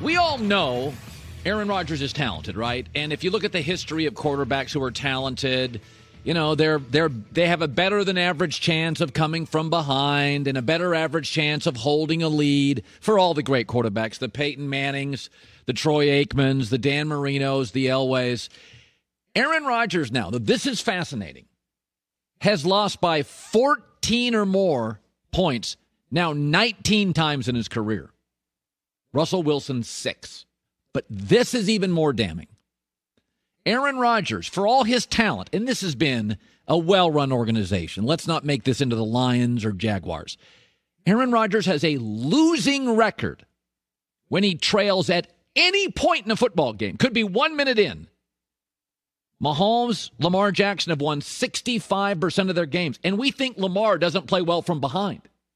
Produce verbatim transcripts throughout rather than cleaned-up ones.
We all know Aaron Rodgers is talented, right? And if you look at the history of quarterbacks who are talented, you know, they're they're they have a better than average chance of coming from behind and a better average chance of holding a lead for all the great quarterbacks, the Peyton Mannings, the Troy Aikmans, the Dan Marinos, the Elways. Aaron Rodgers now, this is fascinating, has lost by fourteen or more points now nineteen times in his career. Russell Wilson, six. But this is even more damning. Aaron Rodgers, for all his talent, and this has been a well-run organization. Let's not make this into the Lions or Jaguars. Aaron Rodgers has a losing record when he trails at any point in a football game. Could be one minute in. Mahomes, Lamar Jackson have won sixty-five percent of their games, and we think Lamar doesn't play well from behind.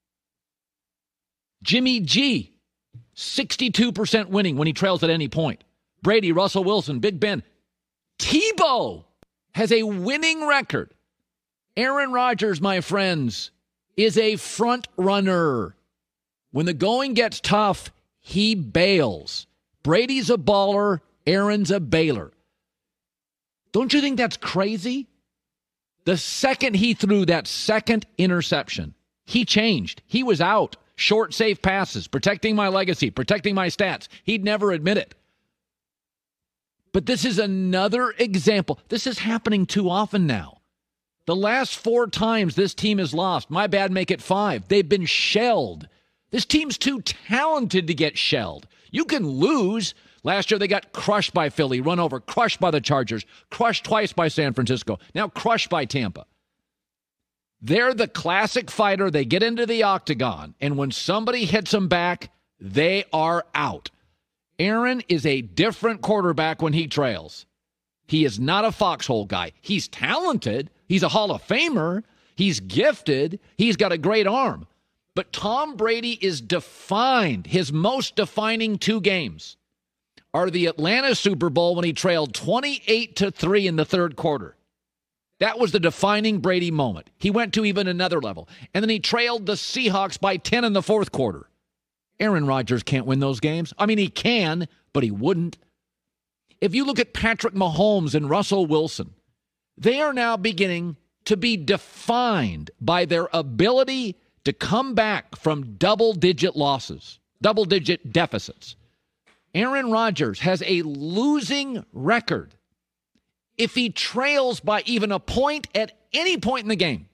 Jimmy G, sixty-two percent winning when he trails at any point. Brady, Russell Wilson, Big Ben. Tebow has a winning record. Aaron Rodgers, my friends, is a front runner. When the going gets tough, he bails. Brady's a baller. Aaron's a bailer. Don't you think that's crazy? The second he threw that second interception, he changed. He was out. Short, safe passes, protecting my legacy, protecting my stats. He'd never admit it. But this is another example. This is happening too often now. The last four times this team has lost, my bad, make it five. They've been shelled. This team's too talented to get shelled. You can lose. Last year they got crushed by Philly, run over, crushed by the Chargers, crushed twice by San Francisco, now crushed by Tampa. They're the classic fighter. They get into the octagon, and when somebody hits them back, they are out. Aaron is a different quarterback when he trails. He is not a foxhole guy. He's talented. He's a Hall of Famer. He's gifted. He's got a great arm. But Tom Brady is defined. His most defining two games are the Atlanta Super Bowl when he trailed twenty-eight to three in the third quarter. That was the defining Brady moment. He went to even another level. And then he trailed the Seahawks by ten in the fourth quarter. Aaron Rodgers can't win those games. I mean, he can, but he wouldn't. If you look at Patrick Mahomes and Russell Wilson, they are now beginning to be defined by their ability to come back from double-digit losses, double-digit deficits. Aaron Rodgers has a losing record if he trails by even a point at any point in the game.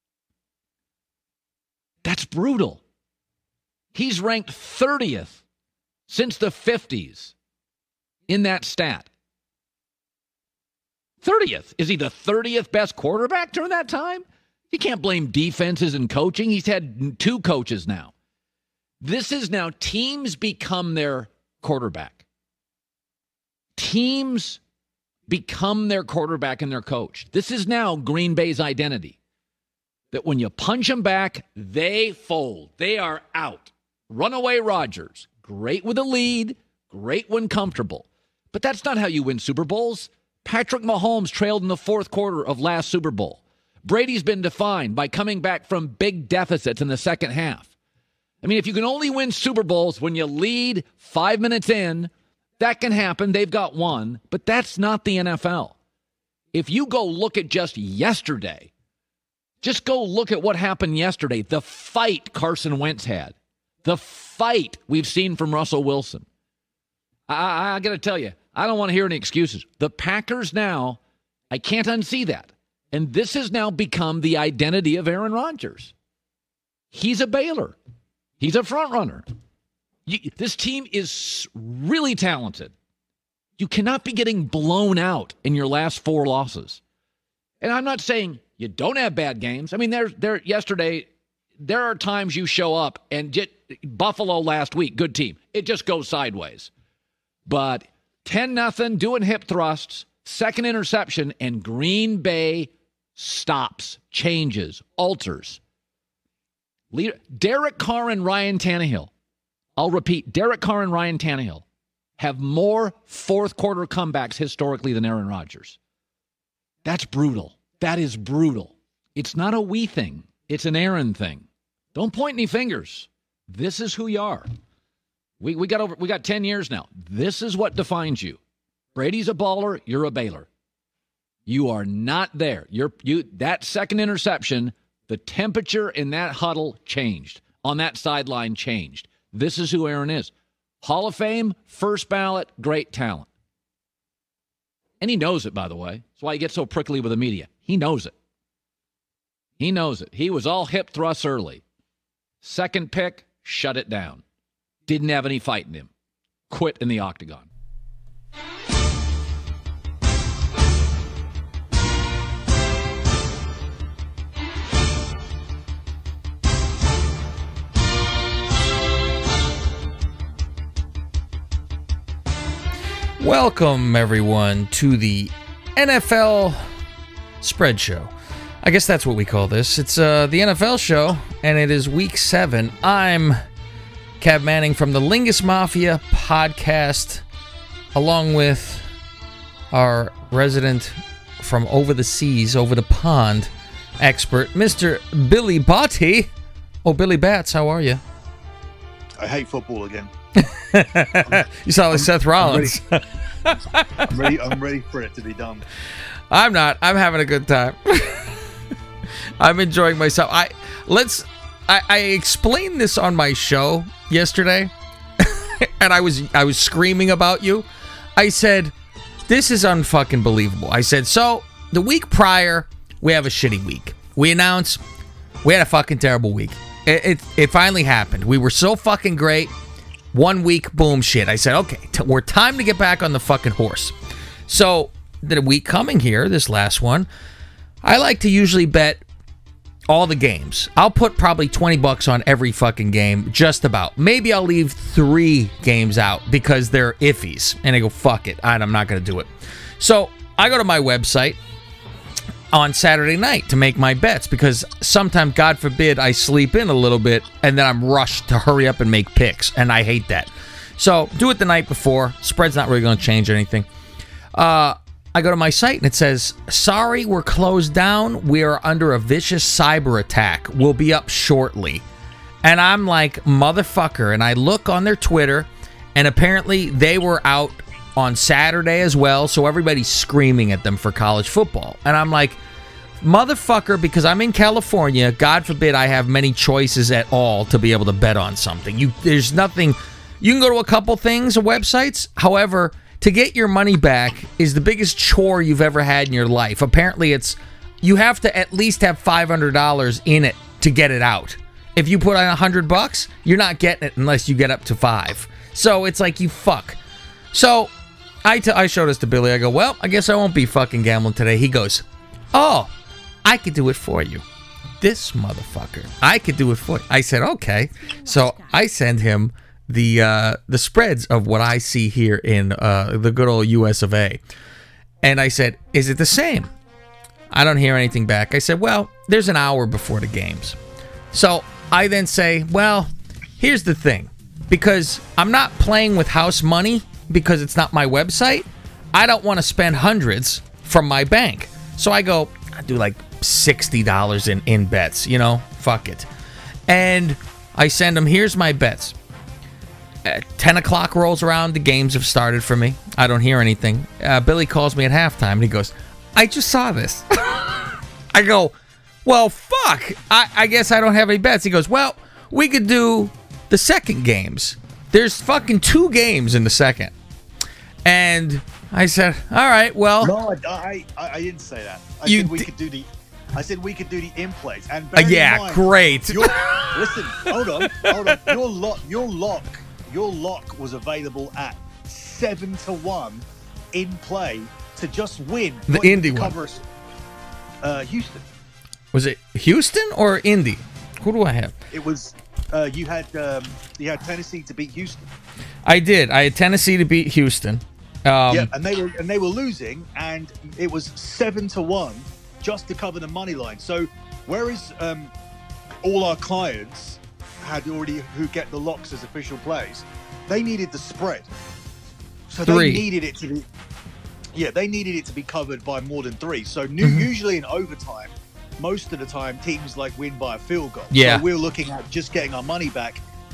That's brutal. He's ranked thirtieth since the fifties in that stat. thirtieth. Is he the thirtieth best quarterback during that time? You can't blame defenses and coaching. He's had two coaches now. This is now teams become their quarterback. Teams become their quarterback and their coach. This is now Green Bay's identity. That when you punch them back, they fold. They are out. Runaway Rodgers. Great with a lead. Great when comfortable. But that's not how you win Super Bowls. Patrick Mahomes trailed in the fourth quarter of last Super Bowl. Brady's been defined by coming back from big deficits in the second half. I mean, if you can only win Super Bowls when you lead five minutes in, that can happen. They've got one, but that's not the N F L. If you go look at just yesterday, just go look at what happened yesterday, the fight Carson Wentz had, the fight we've seen from Russell Wilson. I, I, I got to tell you, I don't want to hear any excuses. The Packers now, I can't unsee that. And this has now become the identity of Aaron Rodgers. He's a bailer. He's a front runner. You, this team is really talented. You cannot be getting blown out in your last four losses. And I'm not saying you don't have bad games. I mean, there, there yesterday, there are times you show up and get, Buffalo last week, good team. It just goes sideways. But ten nothing, doing hip thrusts, second interception, and Green Bay stops, changes, alters. Leader, Derek Carr and Ryan Tannehill. I'll repeat, Derek Carr and Ryan Tannehill have more fourth quarter comebacks historically than Aaron Rodgers. That's brutal. That is brutal. It's not a we thing. It's an Aaron thing. Don't point any fingers. This is who you are. We we got over we got ten years now. This is what defines you. Brady's a baller, you're a bailer. You are not there. You're you that second interception, the temperature in that huddle changed. On that sideline changed. This is who Aaron is. Hall of Fame, first ballot, great talent. And he knows it, by the way. That's why he gets so prickly with the media. He knows it. He knows it. He was all hip thrusts early. Second pick, shut it down. Didn't have any fight in him. Quit in the octagon. Welcome, everyone, to the N F L Spread Show. I guess that's what we call this. It's uh, the N F L show, and it is week seven. I'm Cab Manning from the Lingus Mafia podcast, along with our resident from over the seas, over the pond expert, Mister Billy Botti. Oh, Billy Bats, how are you? I hate football again. You sound like I'm, Seth Rollins. I'm ready. I'm ready. I'm ready for it to be done. I'm not. I'm having a good time. I'm enjoying myself. I let's. I, I explained this on my show yesterday, and I was I was screaming about you. I said, "This is unfucking believable." I said, "So the week prior, we have a shitty week. We announced we had a fucking terrible week. It it, it finally happened. We were so fucking great." One week, boom, shit. I said, okay, t- we're time to get back on the fucking horse. So, the week coming here, this last one, I like to usually bet all the games. I'll put probably twenty bucks on every fucking game, just about. Maybe I'll leave three games out because they're iffies. And I go, fuck it, I'm not going to do it. So, I go to my website on Saturday night to make my bets because sometimes, God forbid, I sleep in a little bit and then I'm rushed to hurry up and make picks, and I hate that. So do it the night before. Spread's not really going to change anything. Uh, I go to my site and it says, sorry, we're closed down. We are under a vicious cyber attack. We'll be up shortly. And I'm like, motherfucker. And I look on their Twitter, and apparently they were out on Saturday as well, so everybody's screaming at them for college football. And I'm like, motherfucker, because I'm in California, God forbid I have many choices at all to be able to bet on something. You, there's nothing, you can go to a couple things, websites, however, to get your money back is the biggest chore you've ever had in your life. Apparently it's, you have to at least have five hundred dollars in it to get it out. If you put on one hundred bucks, you're not getting it unless you get up to five. So it's like, you fuck. So, I, t- I showed this to Billy. I go, well, I guess I won't be fucking gambling today. He goes, oh, I could do it for you. This motherfucker. I could do it for you. I said, okay. So I send him the uh, the spreads of what I see here in uh, the good old U S of A. And I said, is it the same? I don't hear anything back. I said, well, there's an hour before the games. So I then say, well, here's the thing. Because I'm not playing with house money, because it's not my website, I don't want to spend hundreds from my bank. So I go, I do like sixty dollars in, in bets, you know, fuck it. And I send them, here's my bets. At ten o'clock rolls around, the games have started for me. I don't hear anything. Uh, Billy calls me at halftime, and he goes, I just saw this. I go, well, fuck. I, I guess I don't have any bets. He goes, well, we could do the second games. There's fucking two games in the second. And I said, all right, well. No, I, I, I didn't say that. I you said we d- could do the I said we could do the in-plays. And uh, yeah, in mind, great. Your, listen, hold on, hold on. Your lock, your lock, your lock was available at seven to one in play to just win. The Indy one. Covers, uh, Houston. Was it Houston or Indy? Who do I have? It was. Uh, you had um, you had Tennessee to beat Houston. I did. I had Tennessee to beat Houston. Um, yeah, and they were and they were losing, and it was seven to one just to cover the money line. So, whereas um, all our clients had already who get the locks as official plays, they needed the spread. So three. they needed it to be. Yeah, they needed it to be covered by more than three. So new, Mm-hmm. usually in overtime, most of the time teams like win by a field goal. Yeah. So we're looking at just getting our money back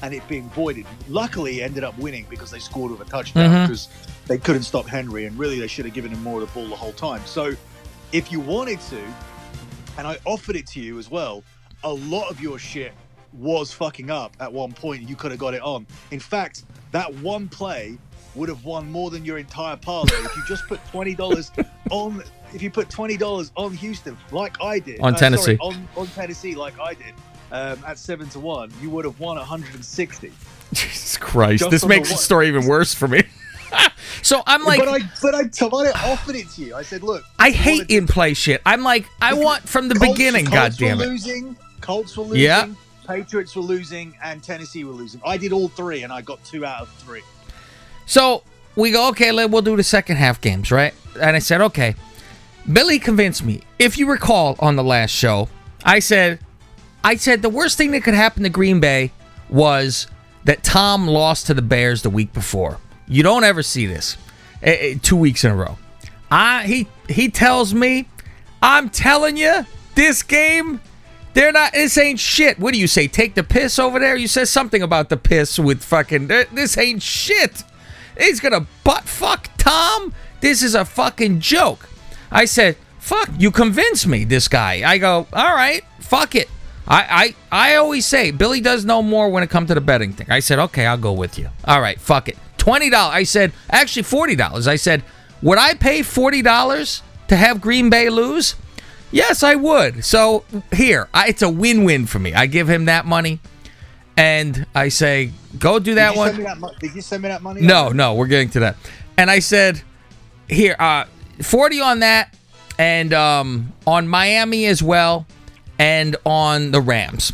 and it being voided. Luckily, he ended up winning because they scored with a touchdown mm-hmm. because they couldn't stop Henry, and really they should have given him more of the ball the whole time. So if you wanted to, and I offered it to you as well, a lot of your shit was fucking up at one point. You could have got it on. In fact, that one play would have won more than your entire parlay if you just put twenty dollars on. If you put twenty dollars on Houston, like I did, on uh, Tennessee, sorry, on, on Tennessee, like I did, um, at seven to one, you would have won one hundred sixty. Jesus Christ! Just this makes the, the story even worse for me. So I'm like, but I, but I, but I offered it to you. I said, look, I hate in play shit. I'm like, I want from the Colts, beginning. Colts God damn it! Losing, Colts were losing. Yeah. Patriots were losing, and Tennessee were losing. I did all three, and I got two out of three. So we go, okay, we'll do the second half games, right? And I said, okay. Billy convinced me. If you recall on the last show, I said, I said the worst thing that could happen to Green Bay was that Tom lost to the Bears the week before. You don't ever see this uh, two weeks in a row. I he he tells me, I'm telling you, this game, they're not. This ain't shit. What do you say? Take the piss over there? You said something about the piss with fucking. This ain't shit. He's gonna butt fuck Tom. This is a fucking joke. I said, fuck. You convinced me. This guy. I go, all right. Fuck it. I I I always say Billy does know more when it comes to the betting thing. I said, okay, I'll go with you. All right. Fuck it. Twenty dollars. I said, actually forty dollars. I said, would I pay forty dollars to have Green Bay lose? Yes, I would. So here, I, it's a win-win for me. I give him that money, and I say, go do that Did you one. Send me that mo- Did you send me that money? No, no, we're getting to that. And I said, here, uh, forty on that, and um, on Miami as well, and on the Rams.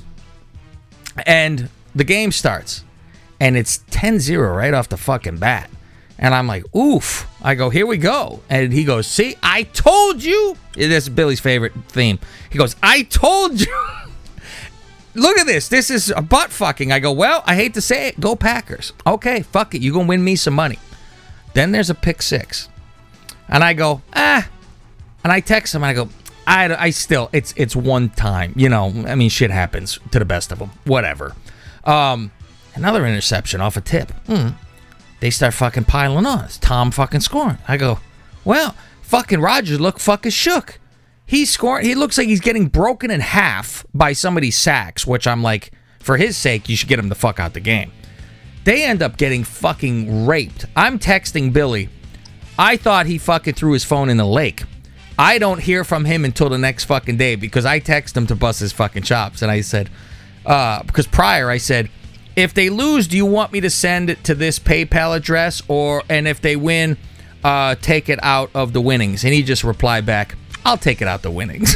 And the game starts, and it's ten zero right off the fucking bat. And I'm like, oof. I go, here we go. And he goes, see, I told you. This is Billy's favorite theme. He goes, I told you. Look at this. This is a butt fucking. I go, well, I hate to say it. Go Packers. Okay, fuck it. You're going to win me some money. Then there's a pick six. And I go, ah. And I text him and I go, I, I still, it's it's one time. You know, I mean, shit happens to the best of them. Whatever. Um, another interception off a tip. Hmm. They start fucking piling on. It's Tom fucking scoring. I go, well, fucking Rodgers look fucking shook. He's scoring. He looks like he's getting broken in half by somebody's sacks, which I'm like, for his sake, you should get him the fuck out the game. They end up getting fucking raped. I'm texting Billy. I thought he fucking threw his phone in the lake. I don't hear from him until the next fucking day because I text him to bust his fucking chops. And I said, uh, because prior I said, if they lose, do you want me to send it to this PayPal address? Or, and if they win, uh, take it out of the winnings? And he just replied back, I'll take it out the winnings.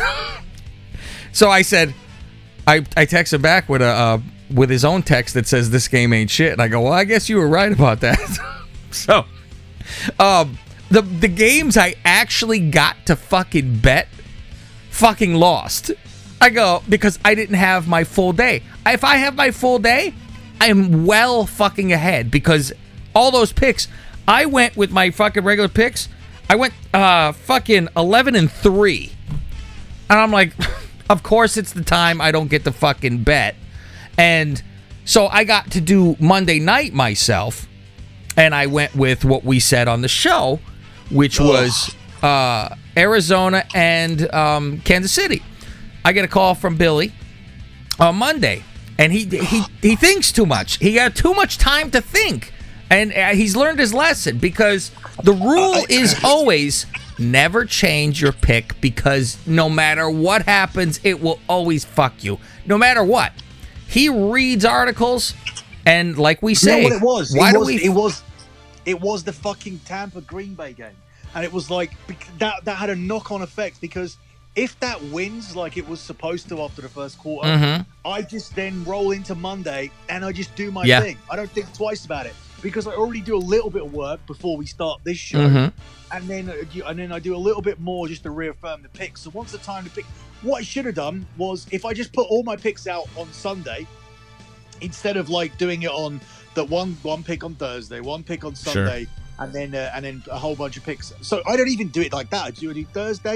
So I said, I, I text him back with a uh, with his own text that says this game ain't shit. And I go, well, I guess you were right about that. So, um, the the games I actually got to fucking bet, fucking lost. I go, because I didn't have my full day. If I have my full day, I'm well fucking ahead because all those picks, I went with my fucking regular picks. I went uh, fucking eleven and three. And I'm like, of course it's the time I don't get to fucking bet. And so I got to do Monday night myself. And I went with what we said on the show, which was uh, Arizona and um, Kansas City. I get a call from Billy on Monday. And he he he thinks too much. He got too much time to think. And uh, he's learned his lesson because the rule is always never change your pick because no matter what happens, it will always fuck you. No matter what. He reads articles and like we say, you know what it was? Why it do was, we it was it was the fucking Tampa Green Bay game. And it was like that that had a knock-on effect because if that wins like it was supposed to after the first quarter, mm-hmm. I just then roll into Monday and I just do my yeah. thing. I don't think twice about it because I already do a little bit of work before we start this show, mm-hmm. and then and then I do a little bit more just to reaffirm the picks. So once the time to pick, what I should have done was if I just put all my picks out on Sunday instead of like doing it on the one one pick on Thursday, one pick on Sunday, sure. and then uh, and then a whole bunch of picks. So I don't even do it like that. I do it Thursday.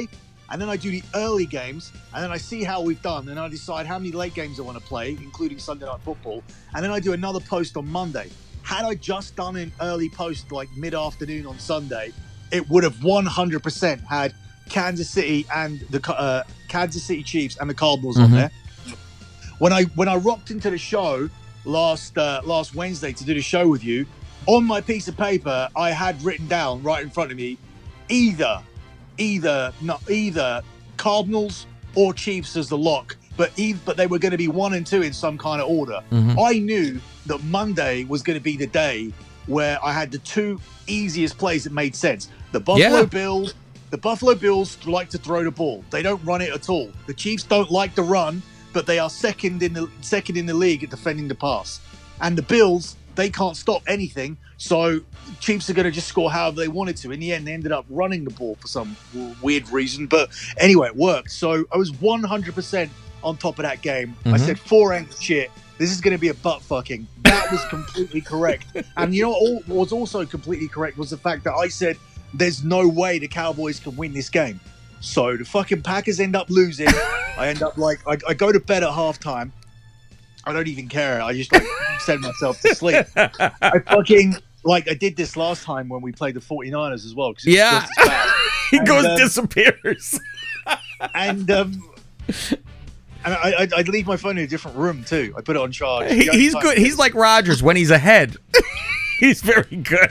and then I do the early games, and then I see how we've done, and I decide how many late games I want to play, including Sunday Night Football, and then I do another post on Monday. Had I just done an early post like mid-afternoon on Sunday, it would have one hundred percent had Kansas City and the uh, Kansas City Chiefs and the Cardinals mm-hmm. on there. When I when I rocked into the show last uh, last Wednesday to do the show with you, on my piece of paper I had written down right in front of me either either not either Cardinals or Chiefs as the lock, but either, but they were going to be one and two in some kind of order. Mm-hmm. I knew that Monday was going to be the day where I had the two easiest plays that made sense. The Buffalo yeah. Bills, the Buffalo Bills like to throw the ball. They don't run it at all. The Chiefs don't like to run, but they are second in the second in the league at defending the pass. And the Bills, they can't stop anything. So Chiefs are going to just score however they wanted to. In the end, they ended up running the ball for some weird reason. But anyway, it worked. So I was one hundred percent on top of that game. Mm-hmm. I said, four ain't shit. This is going to be a butt fucking. That was completely correct. And you know what was also completely correct was the fact that I said, there's no way the Cowboys can win this game. So the fucking Packers end up losing. I end up like, I, I go to bed at halftime. I don't even care. I just like send myself to sleep. I fucking, like I did this last time when we played the 49ers as well. Yeah. He and, goes, um, disappears. and, um, And I, I'd, I'd leave my phone in a different room too. I put it on charge. He, he's good. He's like Rodgers when he's ahead. He's very good.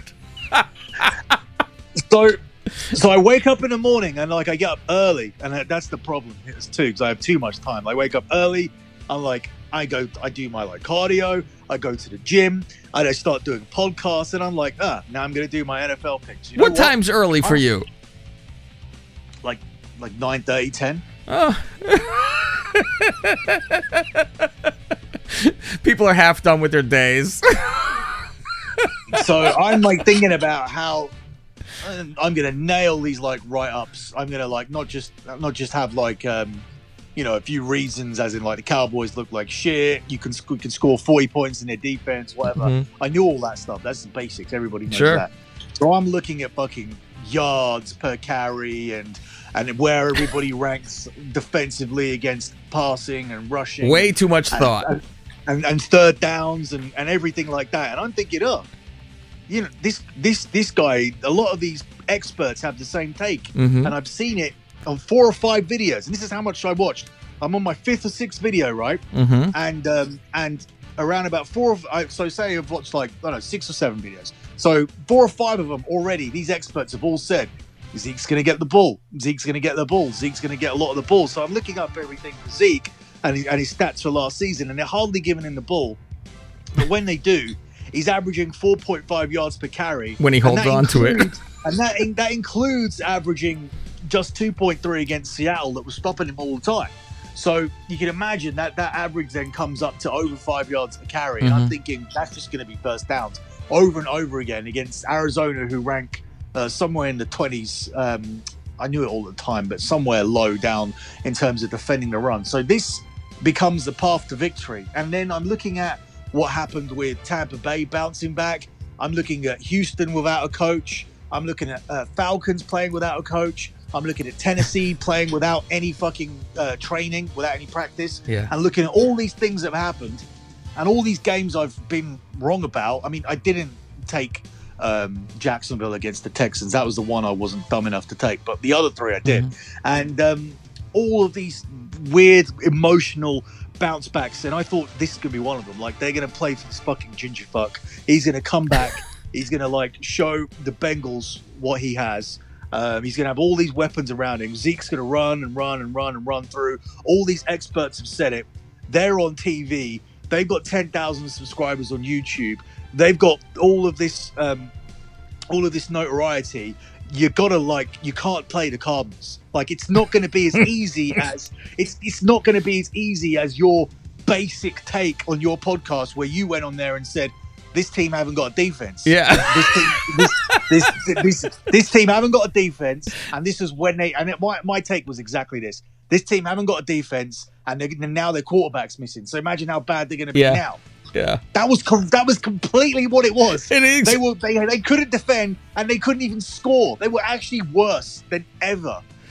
so, so I wake up in the morning and like I get up early, and that's the problem here too because I have too much time. I wake up early. I'm like, I go, I do my like cardio. I go to the gym. And I start doing podcasts, and I'm like, ah, now I'm gonna do my N F L picks. You know what, what time's early for I'm, you? Like, like nine thirty, ten. Oh. People are half done with their days. So I'm like thinking about how I'm gonna nail these like write-ups. I'm gonna like not just not just have like um you know a few reasons, as in like the Cowboys look like shit. You can you can score forty points in their defense, whatever. Mm-hmm. I knew all that stuff. That's the basics. Everybody knows sure. that. So I'm looking at fucking yards per carry and. And where everybody ranks defensively against passing and rushing. Way too much and, thought. And, and, and third downs and, and everything like that. And I'm thinking, oh, you know, this this this guy, a lot of these experts have the same take. Mm-hmm. And I've seen it on four or five videos. And this is how much I watched. I'm on my fifth or sixth video, right? Mm-hmm. And um, and around about four of, so say I've watched like, I don't know, six or seven videos. So four or five of them already, these experts have all said, Zeke's going to get the ball. Zeke's going to get the ball. Zeke's going to get a lot of the ball. So I'm looking up everything for Zeke and his, and his stats for last season, and they're hardly giving him the ball. But when they do, he's averaging four point five yards per carry. When he holds on to it. And that that includes averaging just two point three against Seattle that was stopping him all the time. So you can imagine that that average then comes up to over five yards a carry. Mm-hmm. And I'm thinking that's just going to be first downs over and over again against Arizona, who rank Uh, somewhere in the twenties. Um, I knew it all the time, but somewhere low down in terms of defending the run. So this becomes the path to victory. And then I'm looking at what happened with Tampa Bay bouncing back. I'm looking at Houston without a coach. I'm looking at uh, Falcons playing without a coach. I'm looking at Tennessee playing without any fucking uh, training, without any practice. Yeah. And looking at all these things that have happened and all these games I've been wrong about. I mean, I didn't take um, Jacksonville against the Texans. That was the one I wasn't dumb enough to take. But the other three I did. Mm-hmm. And um, all of these weird, emotional bounce backs. And I thought this could be one of them. Like, they're going to play for this fucking ginger fuck. He's going to come back. He's going to, like, show the Bengals what he has. Um, he's going to have all these weapons around him. Zeke's going to run and run and run and run through. All these experts have said it. They're on T V. They've got ten thousand subscribers on YouTube. They've got all of this, um, all of this notoriety. You gotta like, you can't play the Cardinals. Like, it's not going to be as easy as it's. It's not going to be as easy as your basic take on your podcast, where you went on there and said, this team haven't got a defense. Yeah. This team, this, this, this, this team haven't got a defense, and this is when they. And it, my my take was exactly this. This team haven't got a defense, and they're, now their quarterback's missing. So imagine how bad they're going to be yeah. now. Yeah. That was com- that was completely what it was. It is. They were they they couldn't defend, and they couldn't even score. They were actually worse than ever.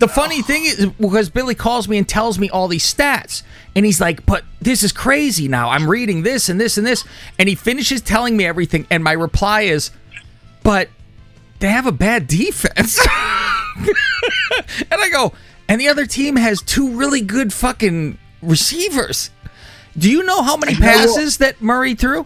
The funny thing is, because Billy calls me and tells me all these stats, and he's like, but this is crazy now. I'm reading this and this and this. And he finishes telling me everything, and my reply is, but they have a bad defense. And I go, and the other team has two really good fucking receivers. Do you know how many passes that Murray threw?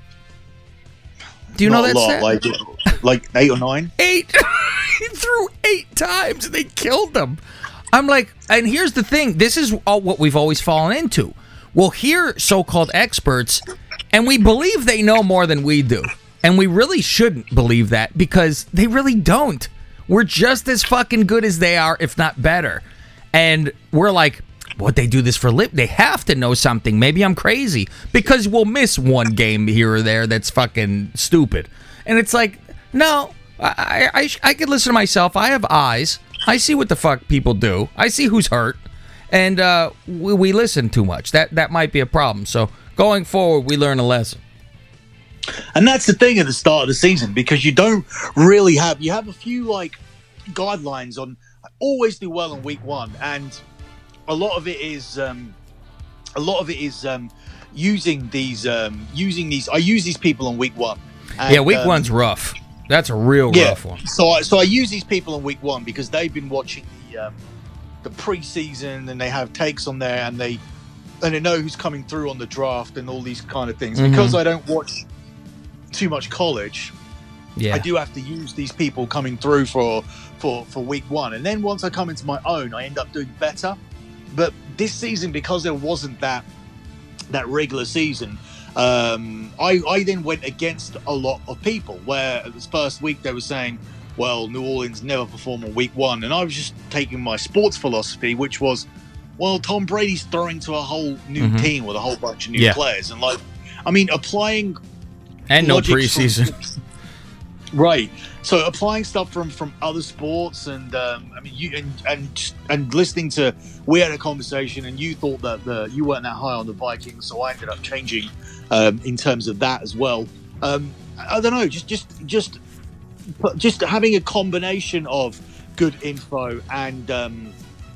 Do you Not know that a lot, stat? like like eight or nine. Eight. He threw eight times and they killed him. I'm like, and here's the thing. This is all what we've always fallen into. We'll hear so-called experts, and we believe they know more than we do. And we really shouldn't believe that because they really don't. We're just as fucking good as they are, if not better. And we're like, what, they do this for lip? They have to know something. Maybe I'm crazy because we'll miss one game here or there that's fucking stupid. And it's like, no, I, I, I could listen to myself. I have eyes. I see what the fuck people do. I see who's hurt. And uh, we, we listen too much. That that might be a problem. So going forward, we learn a lesson. And that's the thing at the start of the season, because you don't really have, you have a few like guidelines on always do well in week one. And a lot of it is, um, a lot of it is um, using these, um, using these, I use these people on week one. And, yeah, week um, one's rough. That's a real yeah, rough one. So I, so I use these people on week one because they've been watching the, um, the preseason and they have takes on there and they, and they know who's coming through on the draft and all these kind of things. Mm-hmm. Because I don't watch too much college, Yeah. I do have to use these people coming through for for for week one, and then once I come into my own, I end up doing better. But this season, because there wasn't that that regular season, um, I I then went against a lot of people. Where this first week they were saying, "Well, New Orleans never perform on week one," and I was just taking my sports philosophy, which was, "Well, Tom Brady's throwing to a whole new Mhm. team with a whole bunch of new Yeah. players," and like, I mean, applying. And no logic preseason. from- right. So applying stuff from from other sports, and um, I mean, you and and and listening to, we had a conversation, and you thought that the you weren't that high on the Vikings, so I ended up changing um, in terms of that as well. Um, I don't know, just just just just having a combination of good info and um,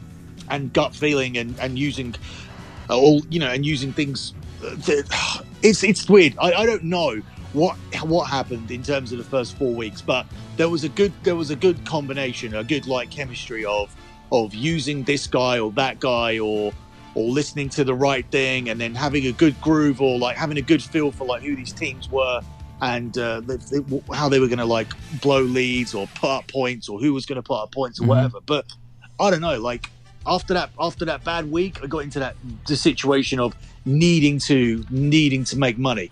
and gut feeling, and and using uh, all you know, and using things. That, it's it's weird. I, I don't know what what happened in terms of the first four weeks, but there was a good there was a good combination, a good like chemistry of of using this guy or that guy, or or listening to the right thing, and then having a good groove, or like having a good feel for like who these teams were, and uh, they, they, how they were going to like blow leads or put up points, or who was going to put up points or Mm-hmm. whatever. But I don't know, like after that after that bad week, I got into that the situation of needing to needing to make money,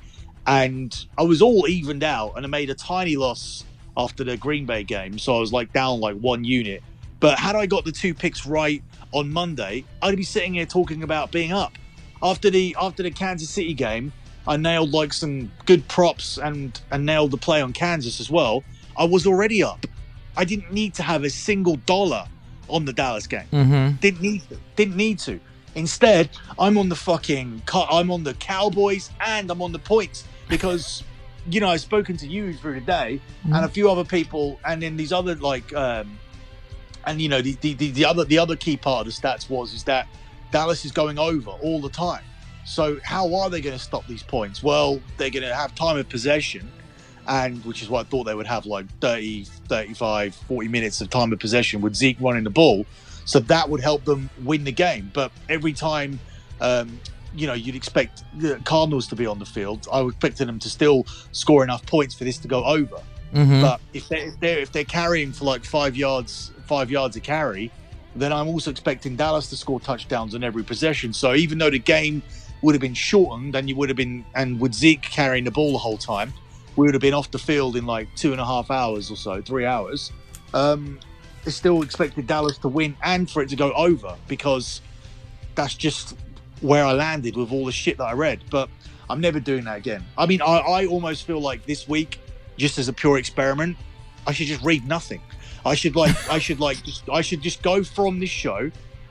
and I was all evened out, and I made a tiny loss after the Green Bay game, so I was like down like one unit. But had I got the two picks right on Monday, I'd be sitting here talking about being up. After the after the Kansas City game, I nailed like some good props and and nailed the play on Kansas as well. I was already up. I didn't need to have a single dollar on the Dallas game. Mm-hmm. Didn't need to. Didn't need to. Instead, I'm on the fucking, I'm on the Cowboys and I'm on the points because, you know, I've spoken to you through the day Mm-hmm. and a few other people, and then these other like, um, and you know, the, the the the other the other key part of the stats was is that Dallas is going over all the time. So how are they going to stop these points? Well, they're going to have time of possession, and which is what I thought they would have, like thirty, thirty-five, forty minutes of time of possession with Zeke running the ball. So that would help them win the game. But every time, um, you know, you'd expect the Cardinals to be on the field, I was expecting them to still score enough points for this to go over. Mm-hmm. But if they're, if they're if they're carrying for like five yards, five yards a carry, then I'm also expecting Dallas to score touchdowns on every possession. So even though the game would have been shortened, and you would have been, and with Zeke carrying the ball the whole time, we would have been off the field in like two and a half hours or so, three hours. Um, they still expected Dallas to win and for it to go over, because that's just where I landed with all the shit that I read. But I'm never doing that again. I mean, I, I almost feel like this week, just as a pure experiment, I should just read nothing. I should like, I should like, just, I should just go from this show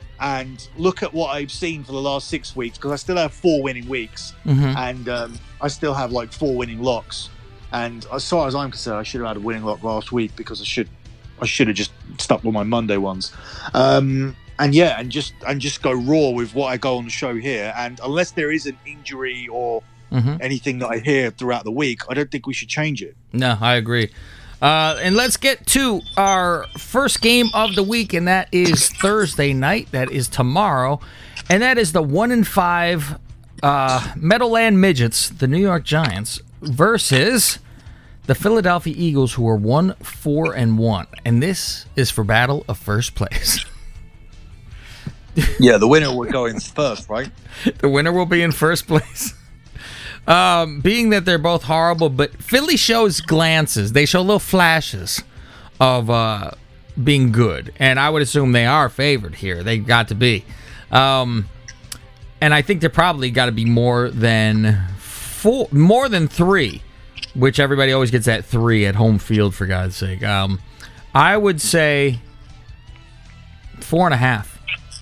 and look at what I've seen for the last six weeks, because I still have four winning weeks, Mm-hmm. and um, I still have like four winning locks. And as far as I'm concerned, I should have had a winning lock last week because I should. I should have just stuck with my Monday ones. Um, and yeah, and just and just go raw with what I go on the show here. And unless there is an injury or mm-hmm. anything that I hear throughout the week, I don't think we should change it. No, I agree. Uh, and let's get to our first game of the week, and that is Thursday night. That is tomorrow, and that is the one and five uh, Meadowland Midgets, the New York Giants, versus the Philadelphia Eagles, who are one four and one, and this is for battle of first place. Yeah, the winner will go in first, right? The winner will be in first place. Um, being that they're both horrible, but Philly shows glances. They show little flashes of uh, being good, and I would assume they are favored here. They got to be. Um, and I think they're probably got to be more than four, more than three. Which everybody always gets at three at home field, for God's sake. Um, I would say four and a half.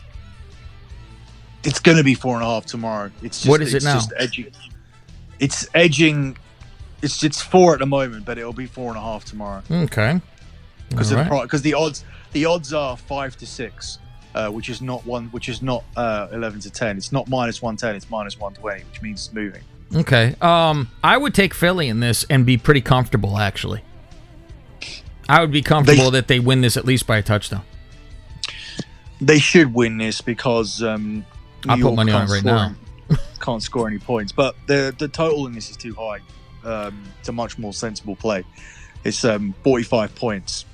It's going to be four and a half tomorrow. It's just, what is it's it now? Just edging. It's edging. It's it's four at the moment, but it'll be four and a half tomorrow. Okay. Because right. the, the odds the odds are five to six, uh, which is not one. Which is not uh, eleven to ten. It's not minus one ten. It's minus one twenty, which means it's moving. Okay. Um, I would take Philly in this and be pretty comfortable, actually. I would be comfortable they, that they win this at least by a touchdown. They should win this because um, I'll put money on it right now. Any, can't score any points. But the the total in this is too high. Um, it's a much more sensible play. It's um, forty-five points.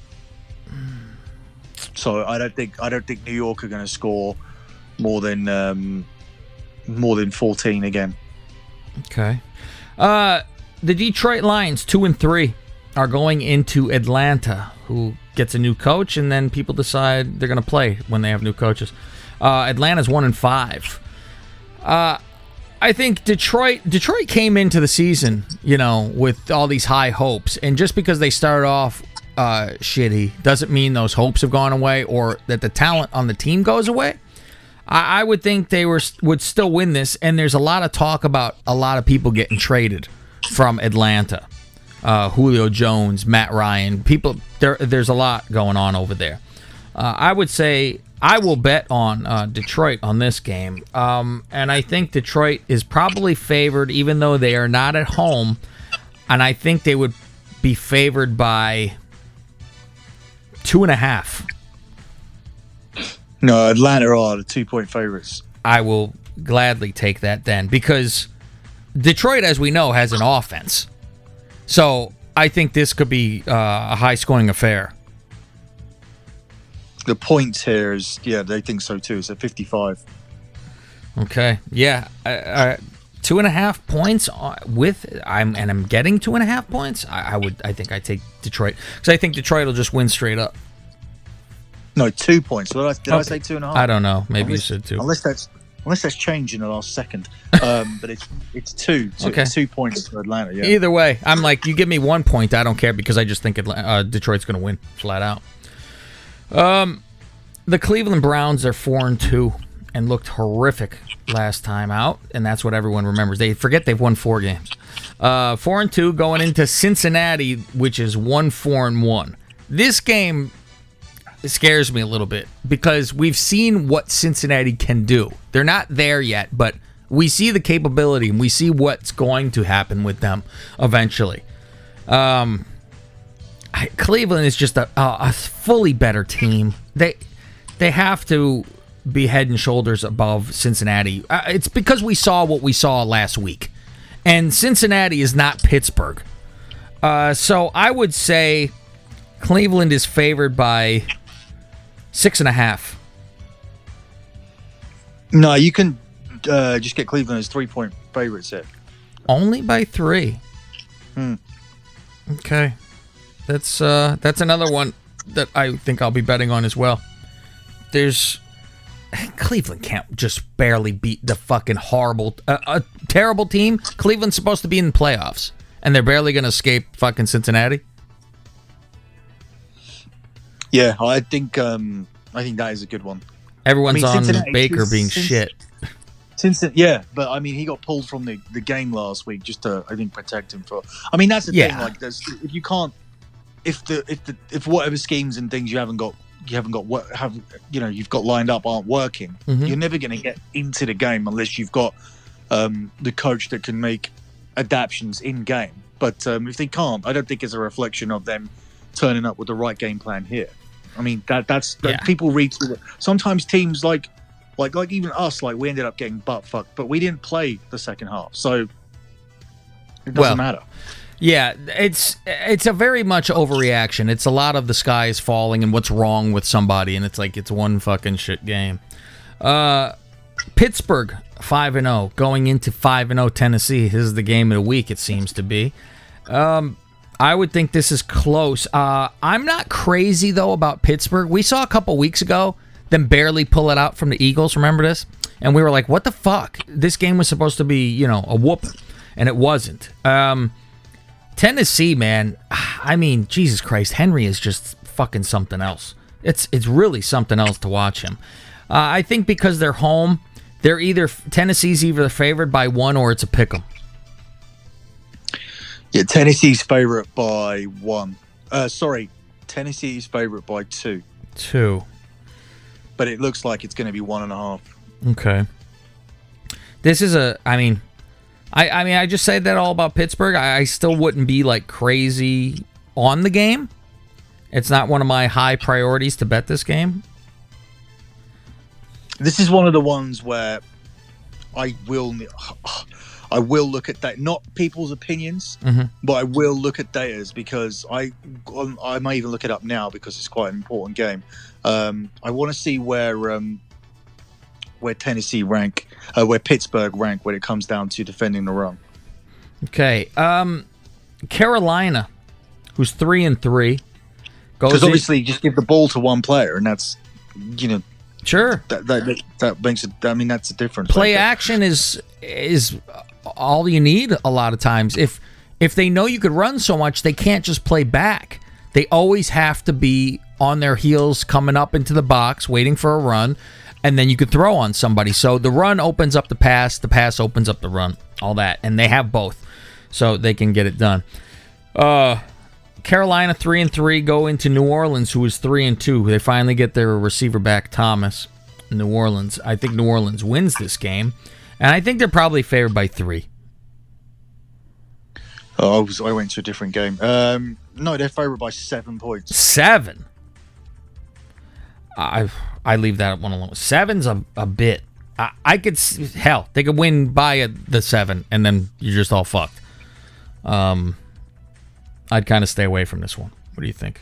So I don't think I don't think New York are going to score more than um, more than fourteen again. Okay. Uh, the Detroit Lions, two and three, are going into Atlanta, who gets a new coach, and then people decide they're going to play when they have new coaches. Uh, Atlanta's one and five. Uh, I think Detroit Detroit came into the season, you know, with all these high hopes, and just because they started off uh, shitty doesn't mean those hopes have gone away or that the talent on the team goes away. I would think they were would still win this, and there's a lot of talk about a lot of people getting traded from Atlanta. Uh, Julio Jones, Matt Ryan, people. There, there's a lot going on over there. Uh, I would say I will bet on uh, Detroit on this game, um, and I think Detroit is probably favored, even though they are not at home, and I think they would be favored by two and a half. No, Atlanta are the two-point favorites. I will gladly take that then, because Detroit, as we know, has an offense. So I think this could be uh, a high-scoring affair. The points here is, yeah, they think so too. It's at fifty-five. Okay, yeah, uh, two and a half points with I'm and I'm getting two and a half points. I, I would, I think I take Detroit because I think Detroit will just win straight up. No, two points. Did, I, did okay. I say two and a half? I don't know. Maybe unless, you said two. Unless that's unless that's changed in the last second. Um, but it's it's two. two okay. Two points for Atlanta. Yeah. Either way, I'm like, you give me one point, I don't care because I just think Atlanta, uh, Detroit's going to win flat out. Um, the Cleveland Browns are four and two and looked horrific last time out, and that's what everyone remembers. They forget they've won four games. Uh, four and two going into Cincinnati, which is one four and one. This game scares me a little bit because we've seen what Cincinnati can do. They're not there yet, but we see the capability and we see what's going to happen with them eventually. Um, Cleveland is just a, a fully better team. They they have to be head and shoulders above Cincinnati. Uh, it's because we saw what we saw last week, and Cincinnati is not Pittsburgh. Uh, so I would say Cleveland is favored by six and a half. No, you can uh, just get Cleveland as three-point favorites here. Only by three. Hmm. Okay, that's uh, that's another one that I think I'll be betting on as well. There's Cleveland can't just barely beat the fucking horrible, uh, a terrible team. Cleveland's supposed to be in the playoffs, and they're barely going to escape fucking Cincinnati. Yeah, I think um, I think that is a good one. Everyone's I mean, on Baker being shit. Cincinnati, yeah, but I mean, he got pulled from the, the game last week just to, I think, protect him for. I mean, that's the yeah. thing. Like, there's, if you can't, if the if the if whatever schemes and things you haven't got you haven't got what have you know you've got lined up aren't working, Mm-hmm. you're never going to get into the game unless you've got um, the coach that can make adaptations in game. But um, if they can't, I don't think it's a reflection of them turning up with the right game plan here. I mean that that's that Yeah. people read through it. Sometimes teams like like like even us, like we ended up getting butt fucked, but we didn't play the second half, so it doesn't Well, matter. Yeah, it's it's a very much overreaction. It's a lot of the sky is falling and what's wrong with somebody, and it's like it's one fucking shit game. Uh, Pittsburgh five and zero going into five and zero Tennessee. This is the game of the week. It seems to be. Um, I would think this is close. Uh, I'm not crazy though about Pittsburgh. We saw a couple weeks ago them barely pull it out from the Eagles. Remember this? And we were like, "What the fuck? This game was supposed to be, you know, a whooping, and it wasn't." Um. Tennessee, man, I mean, Jesus Christ, Henry is just fucking something else. It's it's really something else to watch him. Uh, I think because they're home, they're either Tennessee's either favored by one or it's a pick 'em. Yeah, Tennessee's favorite by one. Uh, sorry, Tennessee's favorite by two. Two. But it looks like it's going to be one and a half. Okay. This is a, I mean, I, I mean, I just said that all about Pittsburgh. I, I still wouldn't be like crazy on the game. It's not one of my high priorities to bet this game. This is one of the ones where I will, I will look at that. Not people's opinions, Mm-hmm. but I will look at data's because I, I might even look it up now because it's quite an important game. Um, I want to see where, um, where Tennessee rank, uh, where Pittsburgh rank when it comes down to defending the run. Okay, um, Carolina, who's three and three, goes Because in- obviously, you just give the ball to one player, and that's, you know, sure. that that, that makes it. I mean, that's a difference. Play right there. action is is all you need a lot of times. If if they know you could run so much, they can't just play back. They always have to be on their heels, coming up into the box, waiting for a run, and then you could throw on somebody. So the run opens up the pass, the pass opens up the run, all that, and they have both, so they can get it done. Uh, Carolina three and three go into New Orleans, who is three and two. They finally get their receiver back, Thomas. New Orleans. I think New Orleans wins this game, and I think they're probably favored by three. Oh, I, was, I went to a different game. Um, no, they're favored by seven points. Seven. I I leave that one alone. Seven's a, a bit. I, I could s- hell they could win by a, the seven, and then you're just all fucked. Um, I'd kind of stay away from this one. What do you think?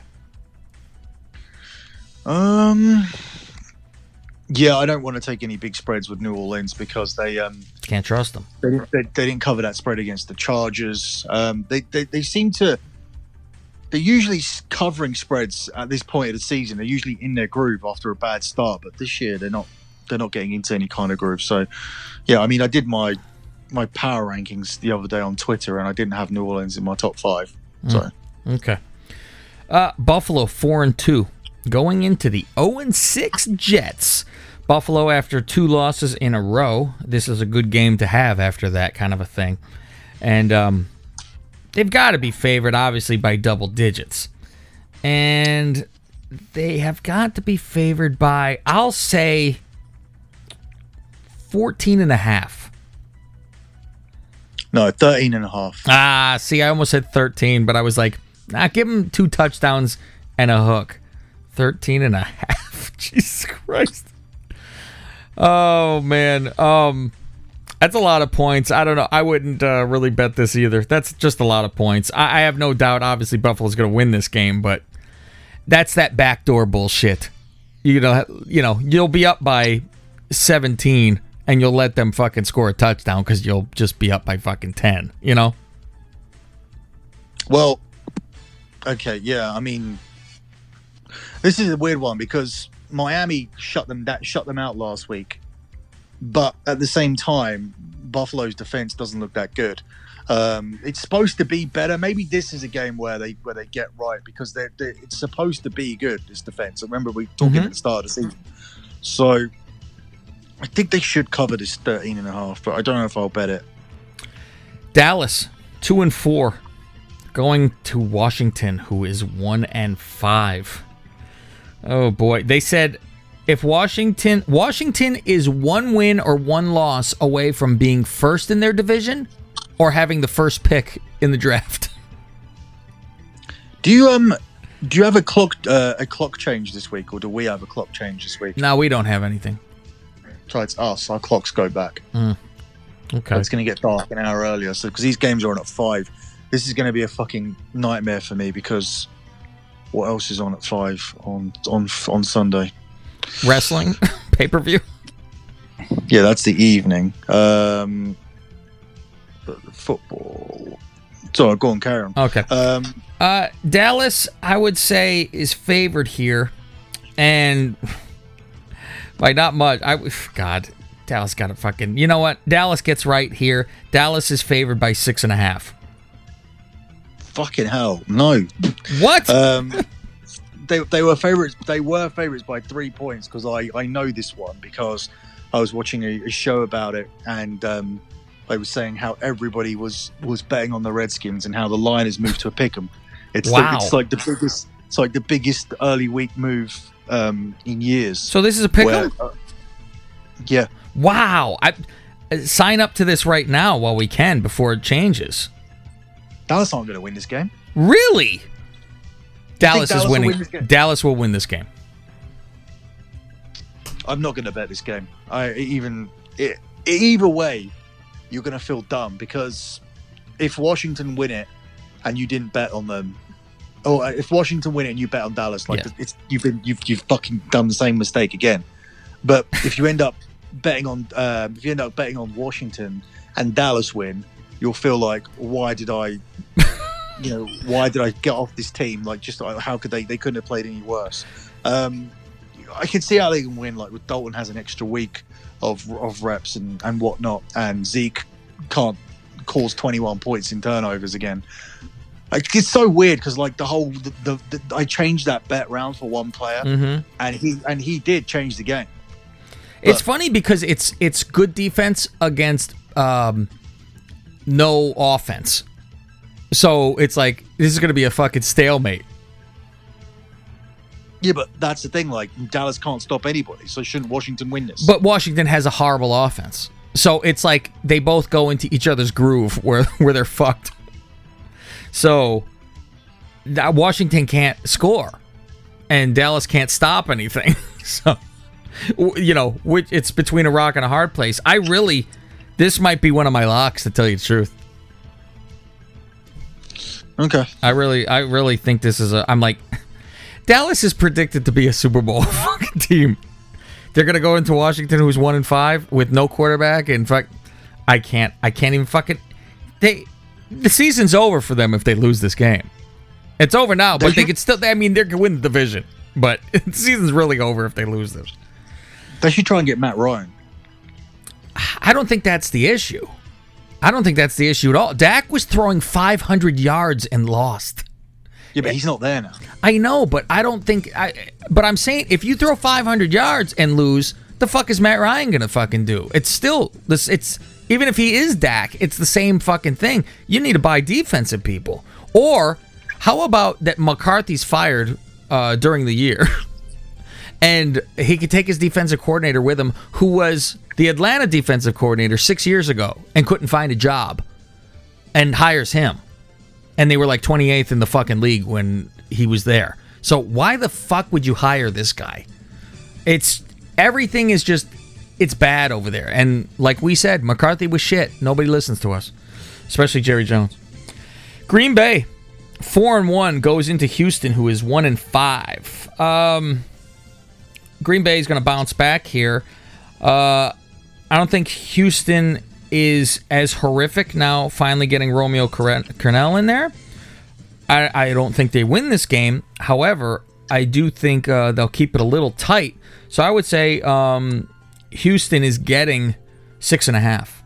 Um, yeah, I don't want to take any big spreads with New Orleans because they um Can't trust them. they didn't, they, they didn't cover that spread against the Chargers. Um, they, they they seem to. They're usually covering spreads at this point of the season. They're usually in their groove after a bad start, but this year they're not. They're not getting into any kind of groove. So, yeah, I mean, I did my my power rankings the other day on Twitter, and I didn't have New Orleans in my top five. So, Okay. Uh, Buffalo four and two going into the zero and six Jets. Buffalo after two losses in a row. This is a good game to have after that kind of a thing, and um, they've got to be favored obviously by double digits, and they have got to be favored by, I'll say, fourteen and a half. no, thirteen and a half. Ah, see, I almost said thirteen, but I was like, nah, give him two touchdowns and a hook. thirteen and a half. Jesus Christ. Oh, man. Um, that's a lot of points. I don't know. I wouldn't uh, really bet this either. That's just a lot of points. I, I have no doubt, obviously, Buffalo's going to win this game, but that's that backdoor bullshit. You know, you know, you'll be up by seventeen, and you'll let them fucking score a touchdown because you'll just be up by fucking ten, you know? Well, okay, yeah. I mean, this is a weird one because Miami shut them that shut them out last week, but at the same time, Buffalo's defense doesn't look that good. Um, it's supposed to be better. Maybe this is a game where they where they get right because they're, they're it's supposed to be good. This defense. Remember we were talking Mhm. at the start of the season, so I think they should cover this thirteen and a half, but I don't know if I'll bet it. Dallas, two and four, going to Washington, who is one and five. Oh boy, they said if Washington Washington is one win or one loss away from being first in their division or having the first pick in the draft. Do you um do you have a clock uh, a clock change this week, or do we have a clock change this week? No, we don't have anything. So it's us. Our clocks go back. Mm. Okay. It's going to get dark an hour earlier, so because these games are on at five, this is going to be a fucking nightmare for me. Because what else is on at five on on on Sunday? Wrestling pay per view. Yeah, that's the evening. Um, but the football. Sorry, go on, carry on. Okay. Um, uh, Dallas, I would say, is favored here, and by not much. I God, Dallas got to fucking. You know what? Dallas gets right here. Dallas is favored by six and a half. Fucking hell, no. What? Um, they they were favorites. They were favorites by three points because I I know this one because I was watching a, a show about it, and um, they were saying how everybody was was betting on the Redskins and how the line has moved to a pick'em. It's Wow. the, it's like the biggest. It's like the biggest early week move um, in years. So this is a pick 'em? Where, uh, yeah. Wow. I uh, sign up to this right now while we can before it changes. Dallas aren't going to win this game. Really? Dallas, Dallas is will winning. win this game? Dallas will win this game. I'm not going to bet this game. I even it, either way, you're going to feel dumb because if Washington win it and you didn't bet on them, or if Washington win it and you bet on Dallas, like Yeah. it's you've been you've you've fucking done the same mistake again. But if you end up betting on uh, if you end up betting on Washington and Dallas win, you'll feel like, why did I, you know, why did I get off this team? Like, just like, how could they? They couldn't have played any worse. Um, I can see how they can win. Like, with Dalton has an extra week of of reps and and whatnot, and Zeke can't cause twenty-one points in turnovers again. Like, it's so weird because like the whole the, the, the I changed that bet round for one player, Mm-hmm. and he and he did change the game. It's But- funny because it's it's good defense against um, no offense. So it's like this is going to be a fucking stalemate. Yeah, but that's the thing. Like, Dallas can't stop anybody, so shouldn't Washington win this? But Washington has a horrible offense. So it's like they both go into each other's groove where where they're fucked. So that Washington can't score and Dallas can't stop anything. So you know, which it's between a rock and a hard place. I really this might be one of my locks, to tell you the truth. Okay. I really I really think this is a I'm like Dallas is predicted to be a Super Bowl fucking team. They're gonna go into Washington, who's one and five with no quarterback, and fuck, I can't, I can't even fucking. They, the season's over for them if they lose this game. It's over now, but They they should- could still. I mean, they could win the division, but the season's really over if they lose this. They should try and get Matt Ryan. I don't think that's the issue. I don't think that's the issue at all. Dak was throwing five hundred yards and lost. Yeah, but he's not there now. I know, but I don't think I but I'm saying if you throw five hundred yards and lose, the fuck is Matt Ryan going to fucking do? It's still this it's even if he is Dak, it's the same fucking thing. You need to buy defensive people. Or how about that McCarthy's fired uh, during the year? And he could take his defensive coordinator with him, who was the Atlanta defensive coordinator six years ago and couldn't find a job, and hires him. And they were like twenty-eighth in the fucking league when he was there. So why the fuck would you hire this guy? It's everything is just it's bad over there. And like we said, McCarthy was shit. Nobody listens to us, especially Jerry Jones. Green Bay, four and one, goes into Houston, who is one and five. Um, Green Bay is going to bounce back here. Uh, I don't think Houston is as horrific now, finally getting Romeo Cornell in there. I, I don't think they win this game. However, I do think uh, they'll keep it a little tight. So I would say um, Houston is getting six and a half.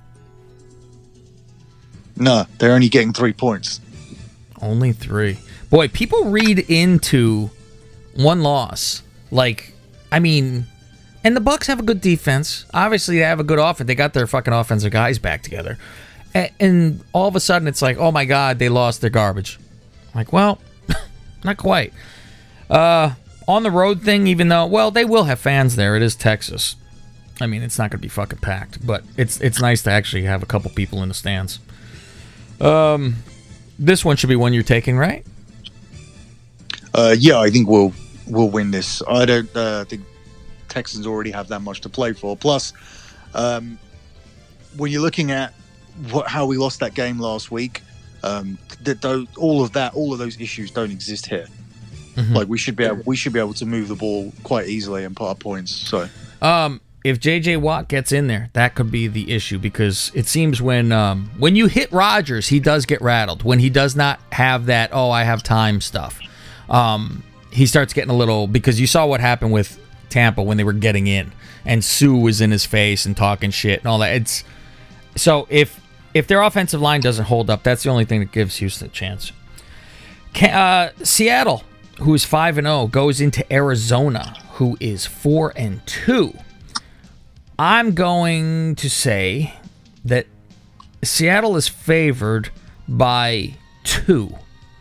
No, they're only getting three points. Only three. Boy, people read into one loss. Like, I mean... And the Bucks have a good defense. Obviously, they have a good offense. They got their fucking offensive guys back together. And, and all of a sudden, it's like, oh my God, they lost their garbage. Like, well, not quite. Uh, on the road thing, even though, well, they will have fans there. It is Texas. I mean, it's not going to be fucking packed, but it's it's nice to actually have a couple people in the stands. Um, this one should be one you're taking, right? Uh, yeah, I think we'll we'll win this. I don't uh, think Texans already have that much to play for. Plus, um, when you're looking at what, how we lost that game last week, um, that those, all of that, all of those issues don't exist here. Mm-hmm. Like we should be able, we should be able to move the ball quite easily and put up points. So, um, if J J Watt gets in there, that could be the issue because it seems when um, when you hit Rodgers, he does get rattled. When he does not have that, oh, I have time stuff, um, he starts getting a little, because you saw what happened with Tampa when they were getting in, and Sue was in his face and talking shit and all that. It's so if if their offensive line doesn't hold up, that's the only thing that gives Houston a chance. Can, uh, Seattle, who is five and zero, goes into Arizona, who is four and two. I'm going to say that Seattle is favored by two.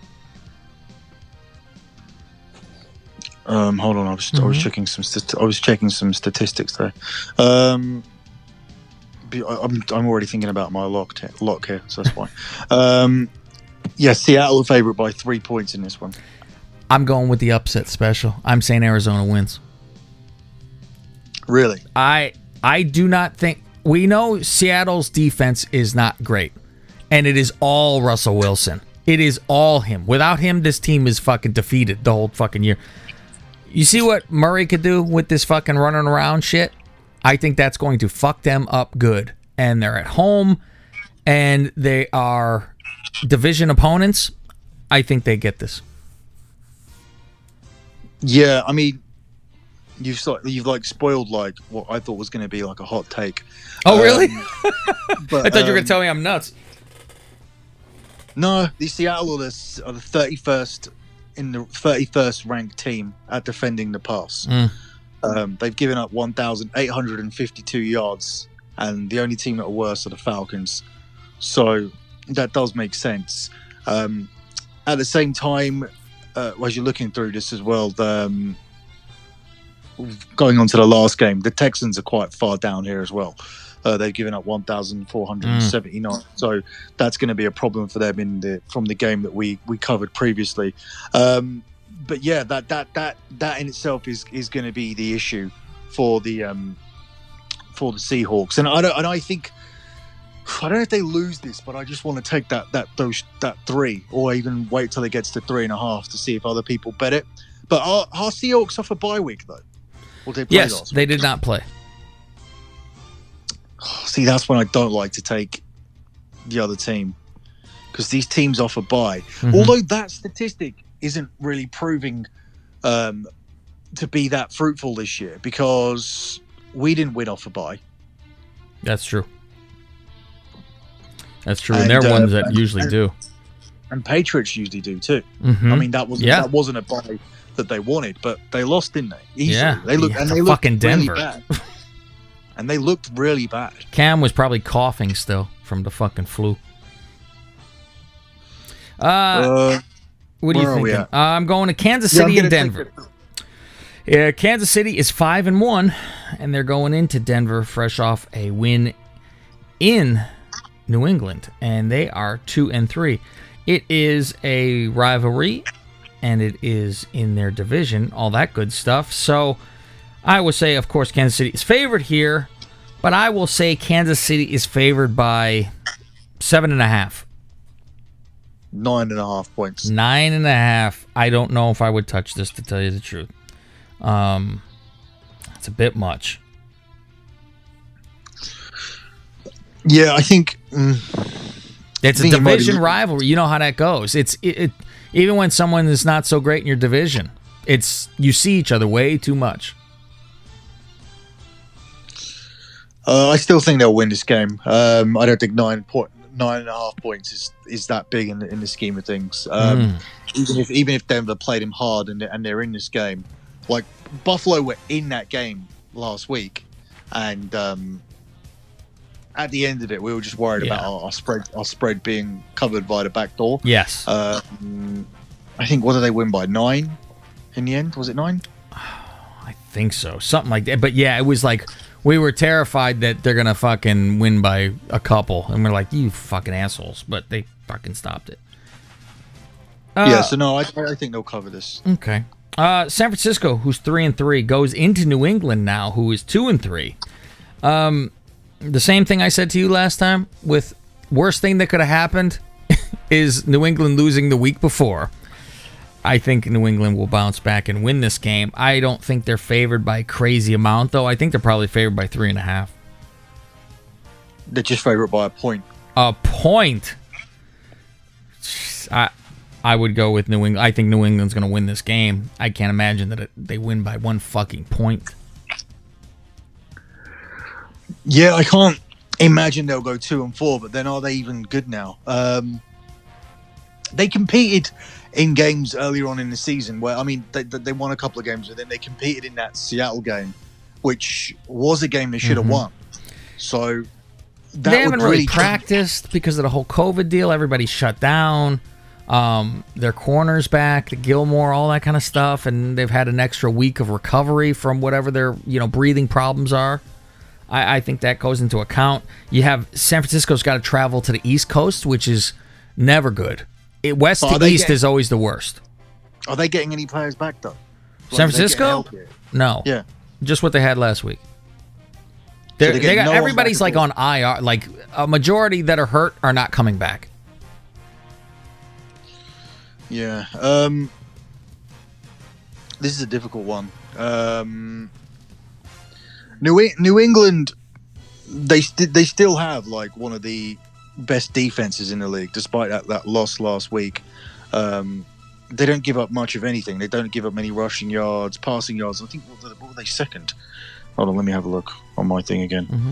Um, hold on, I was mm-hmm. I was checking some st- I was checking some statistics there. Um, I'm I'm already thinking about my lock t- lock here, so that's fine. um, yeah, Seattle are favourite by three points in this one. I'm going with the upset special. I'm saying Arizona wins. Really? I I do not think, we know Seattle's defense is not great, and it is all Russell Wilson. It is all him. Without him, this team is fucking defeated the whole fucking year. You see what Murray could do with this fucking running around shit? I think that's going to fuck them up good. And they're at home, and they are division opponents. I think they get this. Yeah, I mean, you've you've like spoiled like what I thought was going to be like a hot take. Oh, really? Um, but, I thought you were going um, to tell me I'm nuts. No, the Seattle are the, are the thirty-first in the thirty-first ranked team at defending the pass. Mm. Um, they've given up one thousand eight hundred fifty-two yards, and the only team that are worse are the Falcons. So that does make sense. Um, at the same time, uh, as you're looking through this as well, the, um, going on to the last game, the Texans are quite far down here as well. Uh, they've given up one thousand four hundred seventy-nine, mm. so that's going to be a problem for them in the from the game that we we covered previously. Um, but yeah, that that that that in itself is is going to be the issue for the um, for the Seahawks, and I don't and I think I don't know if they lose this, but I just want to take that that those that three, or even wait till it gets to three and a half to see if other people bet it. But are, are Seahawks off a bye week though? Or did they play yes, last they week? did not play. See, that's when I don't like to take the other team, because these teams offer bye. Mm-hmm. Although that statistic isn't really proving um, to be that fruitful this year, because we didn't win off a bye. That's true. That's true. And, and they're uh, ones that and, usually and, do. And Patriots usually do too. Mm-hmm. I mean, that wasn't yeah. that wasn't a bye that they wanted, but they lost, didn't they? Easily. Yeah, they look yeah, and they looked fucking really Denver. bad. And they looked really bad. Cam was probably coughing still from the fucking flu. Uh, Uh, what are you where are we thinking? at? Uh, I'm going to Kansas yeah, I'm City and gonna Denver. take it. Yeah, Kansas City is five and one, and they're going into Denver fresh off a win in New England, and they are two and three. It is a rivalry, and it is in their division, all that good stuff. So I will say, of course, Kansas City is favored here, but I will say Kansas City is favored by seven and a half. Nine and a half points. Nine and a half. I don't know if I would touch this, to tell you the truth. Um, it's a bit much. Yeah, I think mm, it's I a think it might division be- rivalry. You know how that goes. It's it, it even when someone is not so great in your division, it's you see each other way too much. Uh, I still think they'll win this game. Um, I don't think nine point nine and a half points is, is that big in the, in the scheme of things. Um, Mm. Even if even if Denver played him hard and they're, and they're in this game, like Buffalo were in that game last week, and um, at the end of it, we were just worried Yeah. about our, our spread our spread being covered by the back door. Yes. Um, I think, what did they win by? Nine in the end? Was it nine? I think so. Something like that. But yeah, it was like we were terrified that they're going to fucking win by a couple. And we're like, you fucking assholes. But they fucking stopped it. Uh, yeah, so no, I, I think they'll cover this. Okay. Uh, San Francisco, who's three and three, goes into New England now, who is two and three. Um, the same thing I said to you last time with worst thing that could have happened is New England losing the week before. I think New England will bounce back and win this game. I don't think they're favored by a crazy amount, though. I think they're probably favored by three and a half. They're just favourite by a point. A point? I I would go with New England. I think New England's going to win this game. I can't imagine that it, they win by one fucking point. Yeah, I can't imagine they'll go two and four, but then are they even good now? Um, they competed in games earlier on in the season where, I mean, they, they won a couple of games, and then they competed in that Seattle game, which was a game they should have mm-hmm. won. So that they haven't would really, really practiced because of the whole COVID deal. Everybody shut down. Um, their corners back, the Gilmore, all that kind of stuff, and they've had an extra week of recovery from whatever their you know breathing problems are. I, I think that goes into account. You have San Francisco's got to travel to the East Coast, which is never good. It, west oh, to east getting, is always the worst. Are they getting any players back though? Like, San Francisco? No. Yeah. Just what they had last week. So they got no everybody's like on I R. Like a majority that are hurt are not coming back. Yeah. Um, this is a difficult one. Um, New e- New England, they st- they still have like one of the best defenses in the league, despite that, that loss last week. Um, they don't give up much of anything. They don't give up many rushing yards, passing yards. I think what were, what were they second? Hold on, let me have a look on my thing again. Mm-hmm.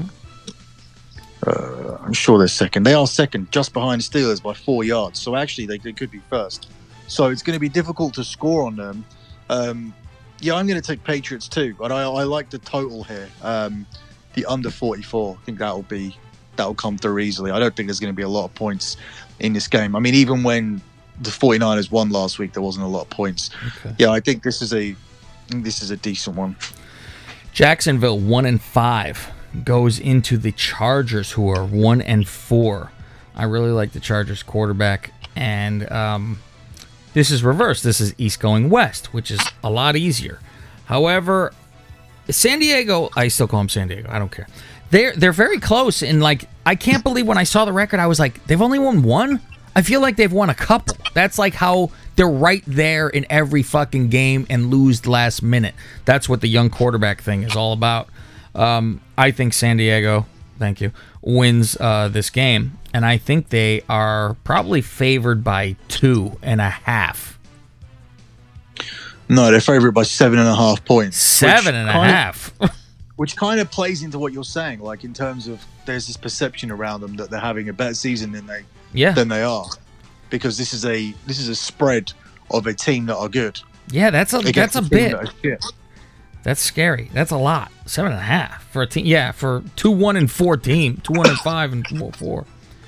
Uh, I'm sure they're second. They are second, just behind Steelers by four yards. So actually, they, they could be first. So it's going to be difficult to score on them. Um, yeah, I'm going to take Patriots too, but I, I like the total here. Um, the under forty-four. I think that'll be that'll come through easily. I don't think there's going to be a lot of points in this game. I mean, even when the 49ers won last week, there wasn't a lot of points. Okay. Yeah, I think this is a this is a decent one. Jacksonville one and five goes into the Chargers, who are one and four. I really like the Chargers quarterback, and um, this is reversed. This is East going West, which is a lot easier. However, San Diego, I still call them San Diego. I don't care. They're they're very close, and like I can't believe when I saw the record, I was like, they've only won one. I feel like they've won a couple. That's like how they're right there in every fucking game and lose last minute. That's what the young quarterback thing is all about. Um, I think San Diego, thank you, wins uh, this game, and I think they are probably favored by two and a half. No, they're favored by seven and a half points. Seven and a half. Of, which kind of plays into what you're saying, like in terms of there's this perception around them that they're having a better season than they yeah. than they are, because this is a this is a spread of a team that are good. Yeah, that's a that's a bit. That That's scary. That's a lot. Seven and a half for a team. Yeah, for two one and four team, two one and five and two four.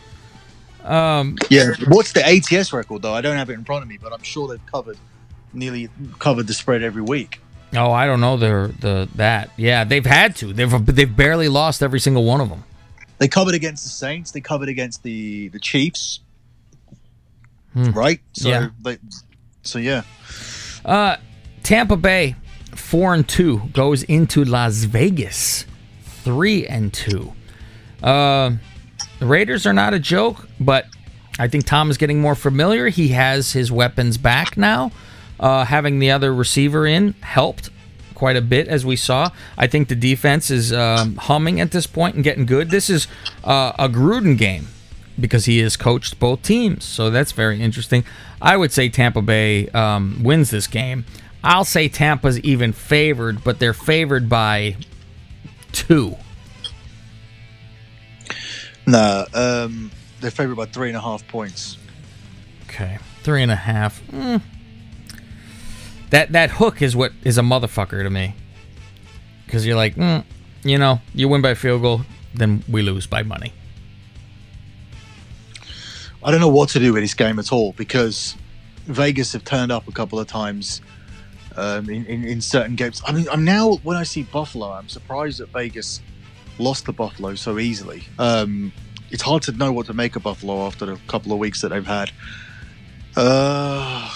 Um, yeah. What's the A T S record though? I don't have it in front of me, but I'm sure they've covered nearly covered the spread every week. Oh, I don't know the the that. Yeah, they've had to. They've they've barely lost every single one of them. They covered against the Saints. They covered against the the Chiefs. Hmm. Right. So yeah. They, so yeah. Uh, Tampa Bay. Four and two goes into Las Vegas, three and two. Uh, the Raiders are not a joke, but I think Tom is getting more familiar. He has his weapons back now. Uh, having the other receiver in helped quite a bit, as we saw. I think the defense is um, humming at this point and getting good. This is uh, a Gruden game because he has coached both teams, so that's very interesting. I would say Tampa Bay um, wins this game. I'll say Tampa's even favored, but they're favored by two. No, um, they're favored by three and a half points. Okay, three and a half. Mm. That that hook is what is a motherfucker to me. Because you're like, mm, you know, you win by field goal, then we lose by money. I don't know what to do with this game at all because Vegas have turned up a couple of times um, in, in in certain games. I mean, I'm now when I see Buffalo, I'm surprised that Vegas lost to Buffalo so easily. Um, it's hard to know what to make of Buffalo after the couple of weeks that they've had. Uh,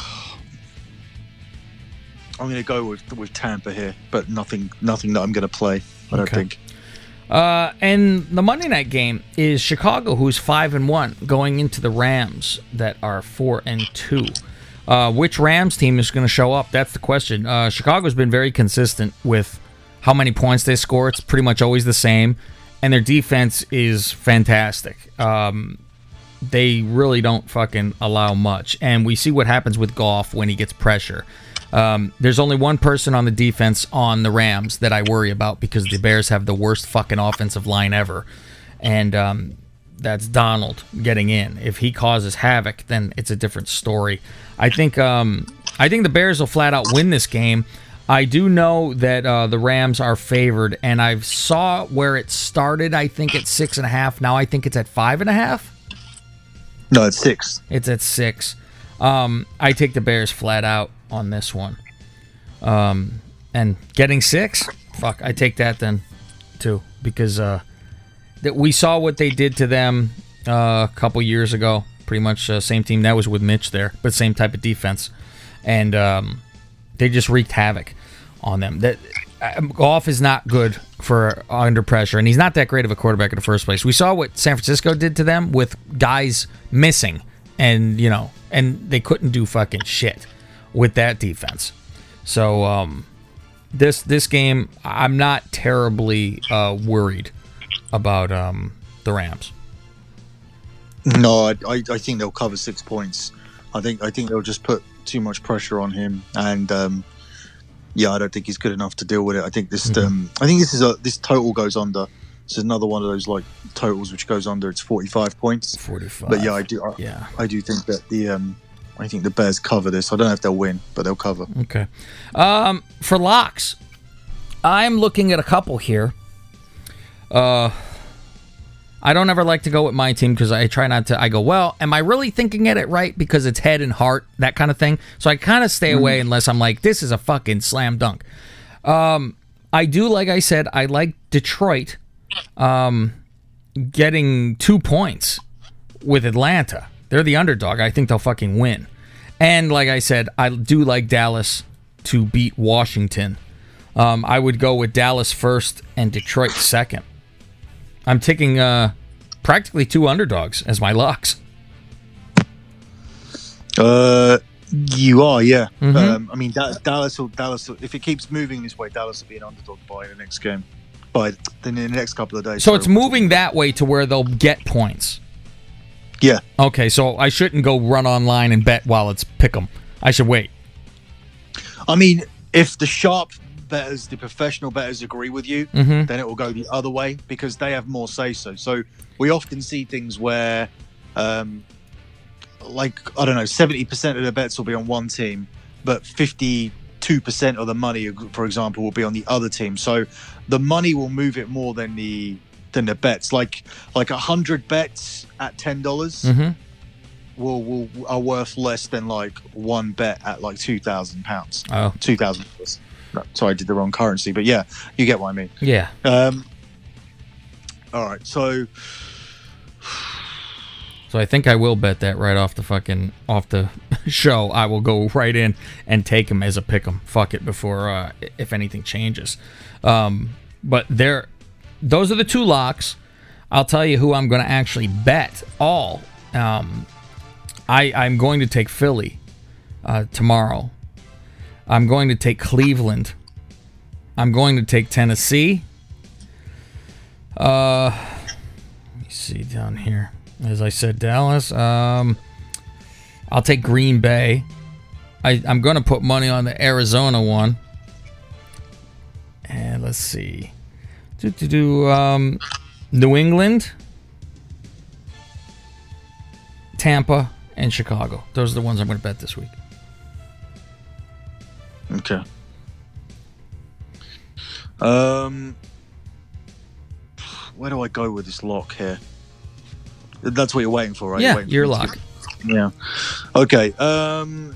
I'm going to go with with Tampa here, but nothing nothing that I'm going to play. I don't Okay. think. Uh, and the Monday night game is Chicago, who's five and one, going into the Rams that are four and two. Uh, which Rams team is going to show up? That's the question. Uh, Chicago's been very consistent with how many points they score. It's pretty much always the same, and their defense is fantastic. Um, they really don't fucking allow much, and we see what happens with Goff when he gets pressure. Um, there's only one person on the defense on the Rams that I worry about because the Bears have the worst fucking offensive line ever. And um, that's Donald getting in. If he causes havoc, then it's a different story. I think um, I think the Bears will flat out win this game. I do know that uh, the Rams are favored, and I saw where it started, I think, at six and a half. Now I think it's at five and a half. No, it's six. It's at six. Um, I take the Bears flat out on this one. Um, and getting six, fuck, I take that then too, because uh, that we saw what they did to them uh, a couple years ago. Pretty much uh, same team. That was with Mitch there, but same type of defense, and um, they just wreaked havoc on them. That uh, Goff is not good for uh, under pressure, and he's not that great of a quarterback in the first place. We saw what San Francisco did to them with guys missing, and you know, and they couldn't do fucking shit with that defense. So um, this this game, I'm not terribly uh, worried about um, the Rams. No, I, I I think they'll cover six points. I think I think they'll just put too much pressure on him, and um, yeah, I don't think he's good enough to deal with it. I think this Mm-hmm. um, I think this is a this total goes under. This is another one of those like totals which goes under. It's forty-five points. forty-five. But yeah, I do. I, Yeah. I do think that the um, I think the Bears cover this. I don't know if they'll win, but they'll cover. Okay. Um, for locks, I'm looking at a couple here. Uh, I don't ever like to go with my team because I try not to. I go, well, am I really thinking at it right? Because it's head and heart, that kind of thing. So I kind of stay away unless I'm like, this is a fucking slam dunk. Um, I do, like I said, I like Detroit um, getting two points with Atlanta. They're the underdog. I think they'll fucking win. And like I said, I do like Dallas to beat Washington. Um, I would go with Dallas first and Detroit second. I'm taking uh, practically two underdogs as my locks. Uh, you are, yeah. Mhm. Um, I mean, da- Dallas will Dallas. Will, if it keeps moving this way, Dallas will be an underdog by the next game, by in the next couple of days. So it's moving that way to where they'll get points. Yeah. Okay, so I shouldn't go run online and bet while it's pick 'em. I should wait. I mean, if the sharp bettors, the professional bettors agree with you, Mhm. then it will go the other way because they have more say so. So we often see things where, um, like, I don't know, seventy percent of the bets will be on one team, but fifty-two percent of the money, for example, will be on the other team. So the money will move it more than the than the bets. Like like a hundred bets at ten dollars. Mm-hmm. Will, will are worth less than like one bet at like two thousand pounds. Oh, Two thousand dollars. No, sorry, I did the wrong currency, but yeah, you get what I mean. yeah. Um, all right, so So I think I will bet that right off the fucking off the show. I will go right in and take him as a pick 'em. Fuck it before uh, if anything changes. Um, but there, those are the two locks. I'll tell you who I'm going to actually bet all. Um, I I'm going to take Philly uh, tomorrow. I'm going to take Cleveland. I'm going to take Tennessee. Uh, let me see down here. As I said, Dallas. Um, I'll take Green Bay. I, I'm going to put money on the Arizona one. And let's see. Do, do, do, um, New England, Tampa, and Chicago. Those are the ones I'm going to bet this week. okay. Um, where do I go with this lock here? That's what you're waiting for, right? Yeah, You're waiting your for me lock. to- Yeah. Okay. Um.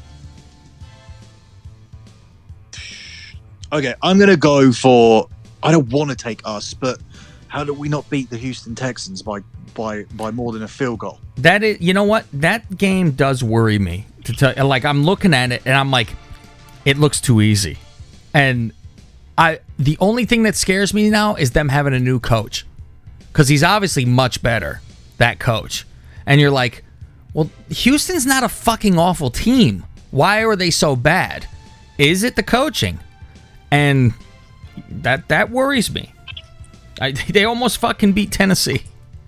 Okay, I'm gonna go for. I don't want to take us, but how do we not beat the Houston Texans by by by more than a field goal? That is, you know what? That game does worry me. To tell, like I'm looking at it and I'm like, it looks too easy. And I, the only thing that scares me now is them having a new coach, because he's obviously much better. That coach, and you're like, well, Houston's not a fucking awful team. Why are they so bad? Is it the coaching? And that that worries me. I, they almost fucking beat Tennessee.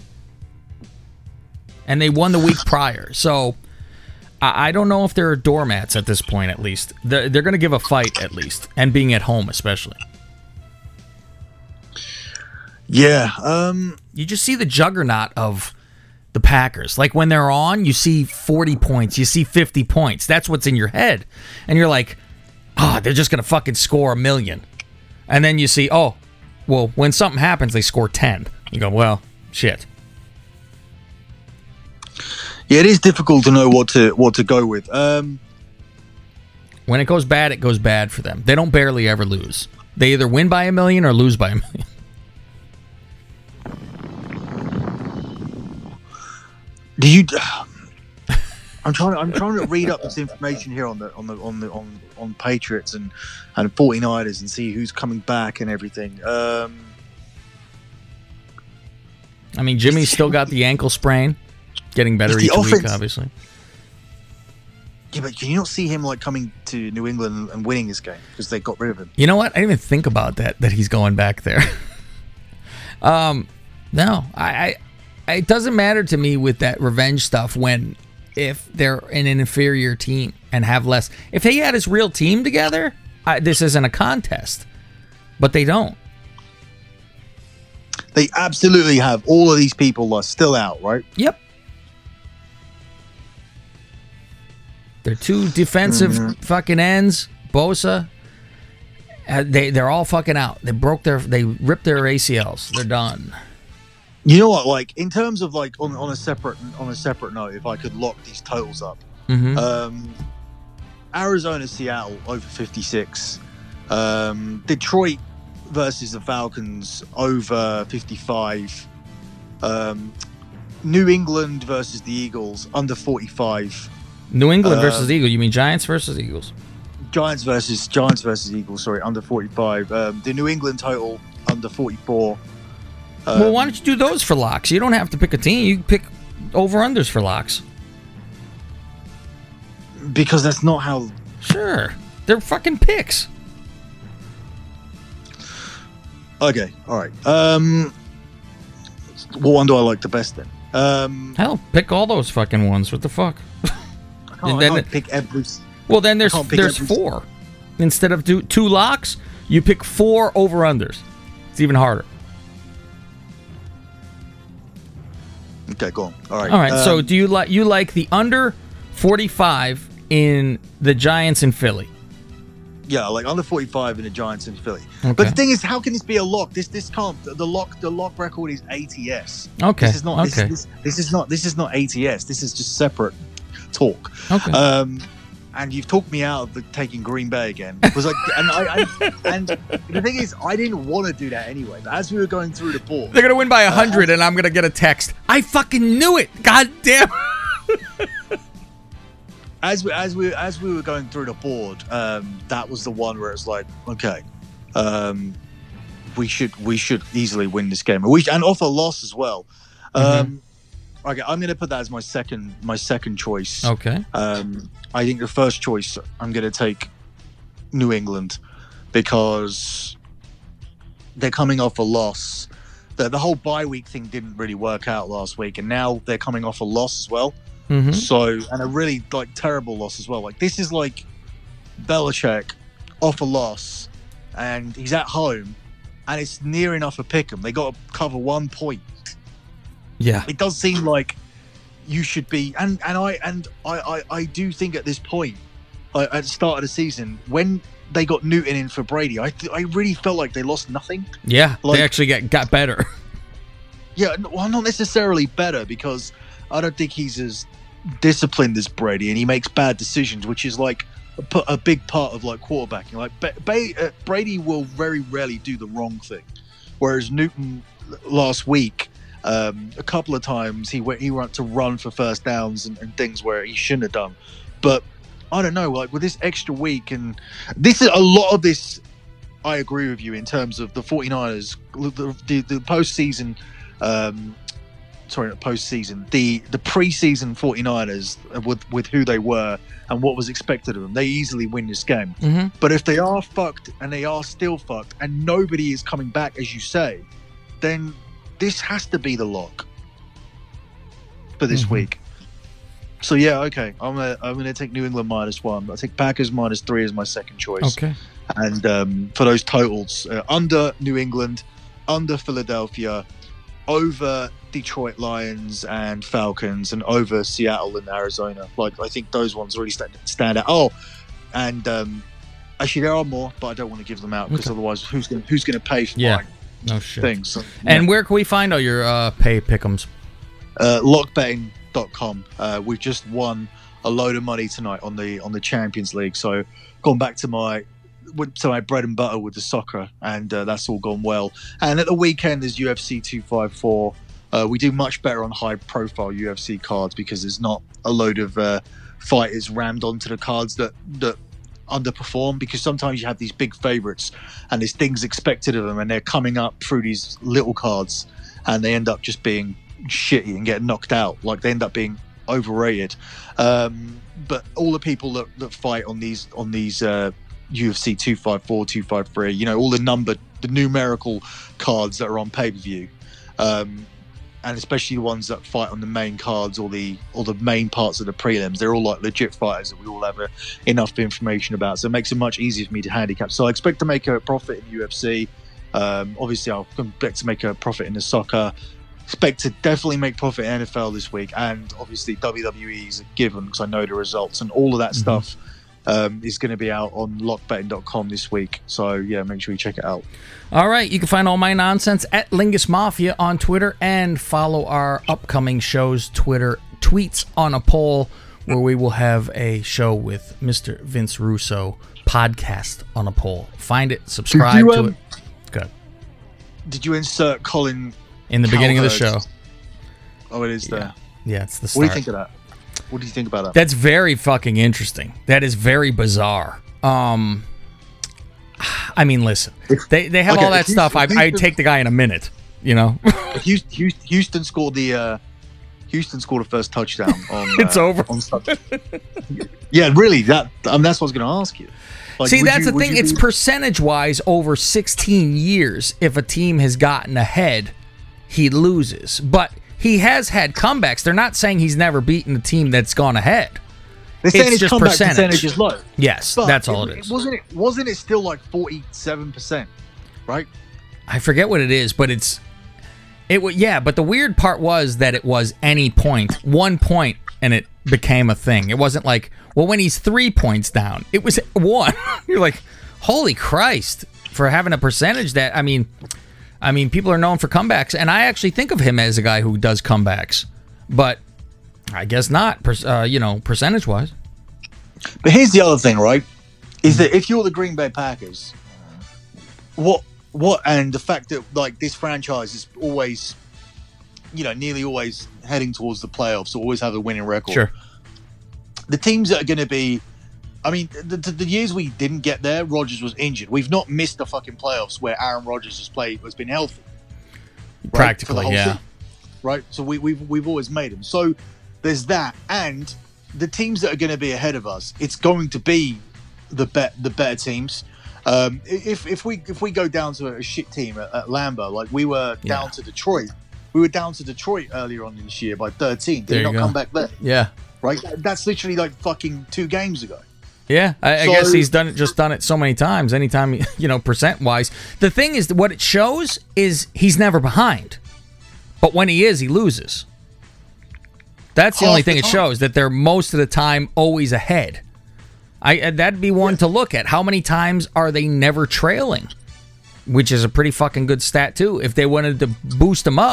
And they won the week prior. So, I, I don't know if they're doormats at this point, at least. They're, they're going to give a fight, at least. And being at home, especially. Yeah. Um, you just see the juggernaut of the Packers. Like, when they're on, you see forty points. You see fifty points. That's what's in your head. And you're like, oh, they're just going to fucking score a million. And then you see, oh, well, when something happens, they score ten. You go, well, shit. Yeah, it is difficult to know what to what to go with. Um, when it goes bad, it goes bad for them. They don't barely ever lose. They either win by a million or lose by a million. Do you? I'm trying. To, I'm trying to read up this information here on the on the on the on, on Patriots and and 49ers and see who's coming back and everything. Um, I mean, Jimmy's still got the ankle sprain, getting better each offense, week, obviously. Yeah, but can you not see him like coming to New England and winning this game because they got rid of him? You know what? I didn't even think about that. That he's going back there. um, no, I, I. It doesn't matter to me with that revenge stuff when. If they're in an inferior team and have less. If he had his real team together, I, this isn't a contest. But they don't. They absolutely have. All of these people are still out, right? Yep. They're two defensive mm-hmm. fucking ends. Bosa. Uh, they, they're all fucking out. They broke their... They ripped their A C Ls. They're done. You know what? Like in terms of like on, on a separate on a separate note, if I could lock these totals up, mm-hmm. um, Arizona, Seattle over fifty-six, um, Detroit versus the Falcons over fifty-five, um, New England versus the Eagles under forty-five. New England uh, versus Eagles. You mean Giants versus Eagles? Giants versus Giants versus Eagles. Sorry, under forty-five. Um, the New England total under forty-four. Um, well, why don't you do those for locks? You don't have to pick a team. You can pick over-unders for locks. Because that's not how... Sure. They're fucking picks. Okay, all right. Um, what one do I like the best then? Um, Hell, pick all those fucking ones. What the fuck? I can't, I can't pick every... Well, then there's there's every... four. Instead of do, two locks, you pick four over-unders. It's even harder. Okay, go on. All right. All right. Um, so, do you like you like the under forty-five in the Giants in Philly? Yeah, like under forty-five in the Giants in Philly. Okay. But the thing is, how can this be a lock? This this can't. The lock the lock record is A T S. Okay. This is not. Okay. This, this, this is not. This is not A T S. This is just separate talk. Okay. Um, and you've talked me out of the, taking Green Bay again because like, and I, I and the thing is, I didn't want to do that anyway. But as we were going through the board, they're gonna win by a hundred, uh, and I'm gonna get a text. I fucking knew it. God damn. as we as we as we were going through the board, um, that was the one where it's like, okay, um, we should we should easily win this game, and we and off a loss as well. Mm-hmm. Um, okay, I'm going to put that as my second my second choice. Okay. Um, I think the first choice I'm going to take New England because they're coming off a loss. The, the whole bye week thing didn't really work out last week, and now they're coming off a loss as well. Mm-hmm. So, and a really like terrible loss as well. Like this is like Belichick off a loss, and he's at home, and it's near enough a pick 'em. They got to cover one point. Yeah, it does seem like you should be, and and I and I I, I do think at this point, uh, at the start of the season, when they got Newton in for Brady, I th- I really felt like they lost nothing. Yeah, like, they actually got got better. Yeah, well, not necessarily better because I don't think he's as disciplined as Brady, and he makes bad decisions, which is like a, a big part of like quarterbacking. Like ba- ba- uh, Brady will very rarely do the wrong thing, whereas Newton last week, um, a couple of times he went he went to run for first downs and, and things where he shouldn't have done. But I don't know, like with this extra week, and this is a lot of this. I agree with you in terms of the 49ers, the the, the postseason. Um, sorry, not postseason. The the preseason 49ers with with who they were and what was expected of them. They easily win this game. Mm-hmm. But if they are fucked and they are still fucked and nobody is coming back, as you say, then this has to be the lock for this Mm-hmm. week. So yeah, okay. I'm gonna I'm gonna take New England minus one. I take Packers minus three as my second choice. Okay. And um, for those totals, uh, under New England, under Philadelphia, over Detroit Lions and Falcons, and over Seattle and Arizona. Like, I think those ones really stand, stand out. Oh, and um, actually there are more, but I don't want to give them out because Okay. otherwise, who's going who's going to pay for Yeah. my No shit. things? So, And yeah. where can we find all your uh, pay pick'ems? uh, lock betting dot com. Uh, we've just won a load of money tonight on the on the Champions League. So gone back to my to my bread and butter with the soccer, and uh, that's all gone well. And at the weekend there's U F C two fifty-four. Uh, we do much better on high profile U F C cards because there's not a load of uh, fighters rammed onto the cards that that underperform, because sometimes you have these big favorites and there's things expected of them and they're coming up through these little cards and they end up just being shitty and get knocked out. Like, they end up being overrated. Um, but all the people that, that fight on these on these uh, U F C two fifty-four, two fifty-three, you know, all the number, the numerical cards that are on pay-per-view, um, and especially the ones that fight on the main cards or the or the main parts of the prelims, they're all like legit fighters that we all have uh, enough information about. So it makes it much easier for me to handicap. So I expect to make a profit in U F C. Um, obviously, I'll expect to make a profit in the soccer. Expect to definitely make profit in N F L this week, and obviously W W E is a given because I know the results and all of that Mm-hmm. stuff um, is going to be out on lock betting dot com this week. So yeah, make sure you check it out. All right, you can find all my nonsense at Lingus Mafia on Twitter, and follow our upcoming show's Twitter tweets on a poll, where we will have a show with Mister Vince Russo, podcast on a poll. Find it, subscribe you, to um, it. Good. Did you insert Colin In the beginning of the Cowherd? show. Oh, it is there. Yeah, it's the What start. do you think of that? What do you think about that? That's very fucking interesting. That is very bizarre. Um, I mean, listen, they they have Okay, all that if you- stuff. I if you- I'd take the guy in a minute. You know, Houston, Houston scored the uh, Houston scored the first touchdown on. It's uh, over. On Sunday. Yeah, really. That I mean, that's what I was going to ask you. Like, see, would that's you- the would thing. you It's be- percentage wise over sixteen years. If a team has gotten ahead, he loses. But he has had comebacks. They're not saying he's never beaten a team that's gone ahead. They're saying it's his just comeback percentage. percentage is low. Yes, But that's all it is. Wasn't it? Wasn't it still like forty-seven percent? Right. I forget what it is, but it's it. wa- Yeah, but the weird part was that it was any point, one point, and it became a thing. It wasn't like, well, when he's three points down, it was one. You're like, holy Christ, for having a percentage that I mean, I mean, people are known for comebacks, and I actually think of him as a guy who does comebacks, but I guess not. per- Uh, you know, percentage wise. But here's the other thing, right? Is that if you're the Green Bay Packers, what what and the fact that like this franchise is always, you know, nearly always heading towards the playoffs, always have a winning record. Sure. The teams that are going to be, I mean, the, the, the years we didn't get there, Rodgers was injured. We've not missed the fucking playoffs where Aaron Rodgers has played, has been healthy. right, for the Practically, whole yeah. season, right. So we, we've we've always made them. So there's that, and the teams that are going to be ahead of us, it's going to be the bet the better teams. Um, if if we if we go down to a shit team at, at Lambeau, like we were down Yeah. to Detroit, we were down to Detroit earlier on this year by thirteen. There Did you not go. come back there, Yeah. right? That's literally like fucking two games ago. Yeah, I, I So- guess he's done it, just done it so many times. Anytime, you know, percent wise. The thing is, what it shows is he's never behind, but when he is, he loses. That's the Half only the thing it time. shows, that they're most of the time always ahead. I uh, that'd be one to look at. How many times are they never trailing? Which is a pretty fucking good stat too. If they wanted to boost them up,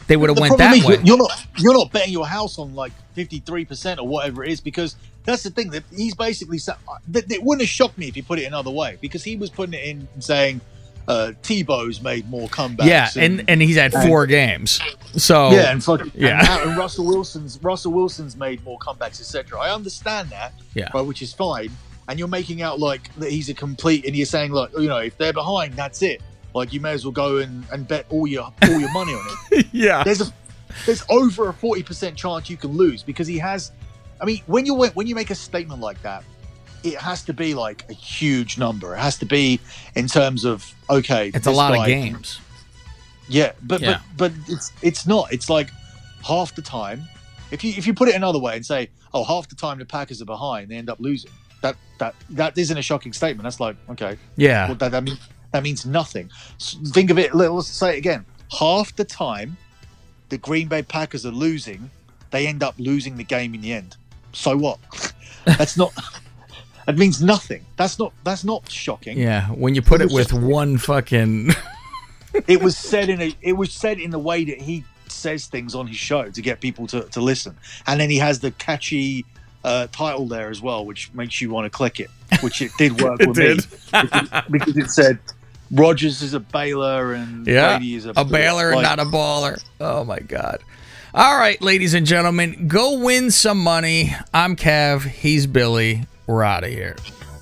they would have The went problem that is way. you're not you're not betting your house on like fifty-three percent or whatever it is, because that's the thing that he's basically sa- that it wouldn't have shocked me if he put it another way, because he was putting it in and saying uh, Tebow's made more comebacks. Yeah, and, and he's had four and, games. So yeah, and fucking yeah, and, and Russell Wilson's Russell Wilson's made more comebacks, et cetera. I understand that, yeah, right, which is fine. And you're making out like that he's a complete, and you're saying like, you know, if they're behind, that's it. Like you may as well go and, and bet all your all your money on it. Yeah, there's a there's over a forty percent chance you can lose, because he has. I mean, when you when you make a statement like that, it has to be like a huge number. It has to be in terms of okay, it's a lot guy, of games. Yeah, but yeah. but but it's it's not. It's like half the time. If you if you put it another way and say, oh, half the time the Packers are behind, they end up losing. That that that isn't a shocking statement. That's like okay, yeah. Well, that that means that means nothing. So think of it. Let's say it again. Half the time, the Green Bay Packers are losing. They end up losing the game in the end. So what? That's not. That means nothing. That's not. That's not shocking. Yeah, when you put it, it with just, one fucking. It was said in a. It was said in the way that he says things on his show to get people to, to listen, and then he has the catchy uh, title there as well, which makes you want to click it. Which it did work it with did. me because, because it said Rodgers is a bailer and yeah, Brady is a, a bailer like, and not a baller. Oh my god. All right, ladies and gentlemen, go win some money. I'm Kev. He's Billy. We're out of here.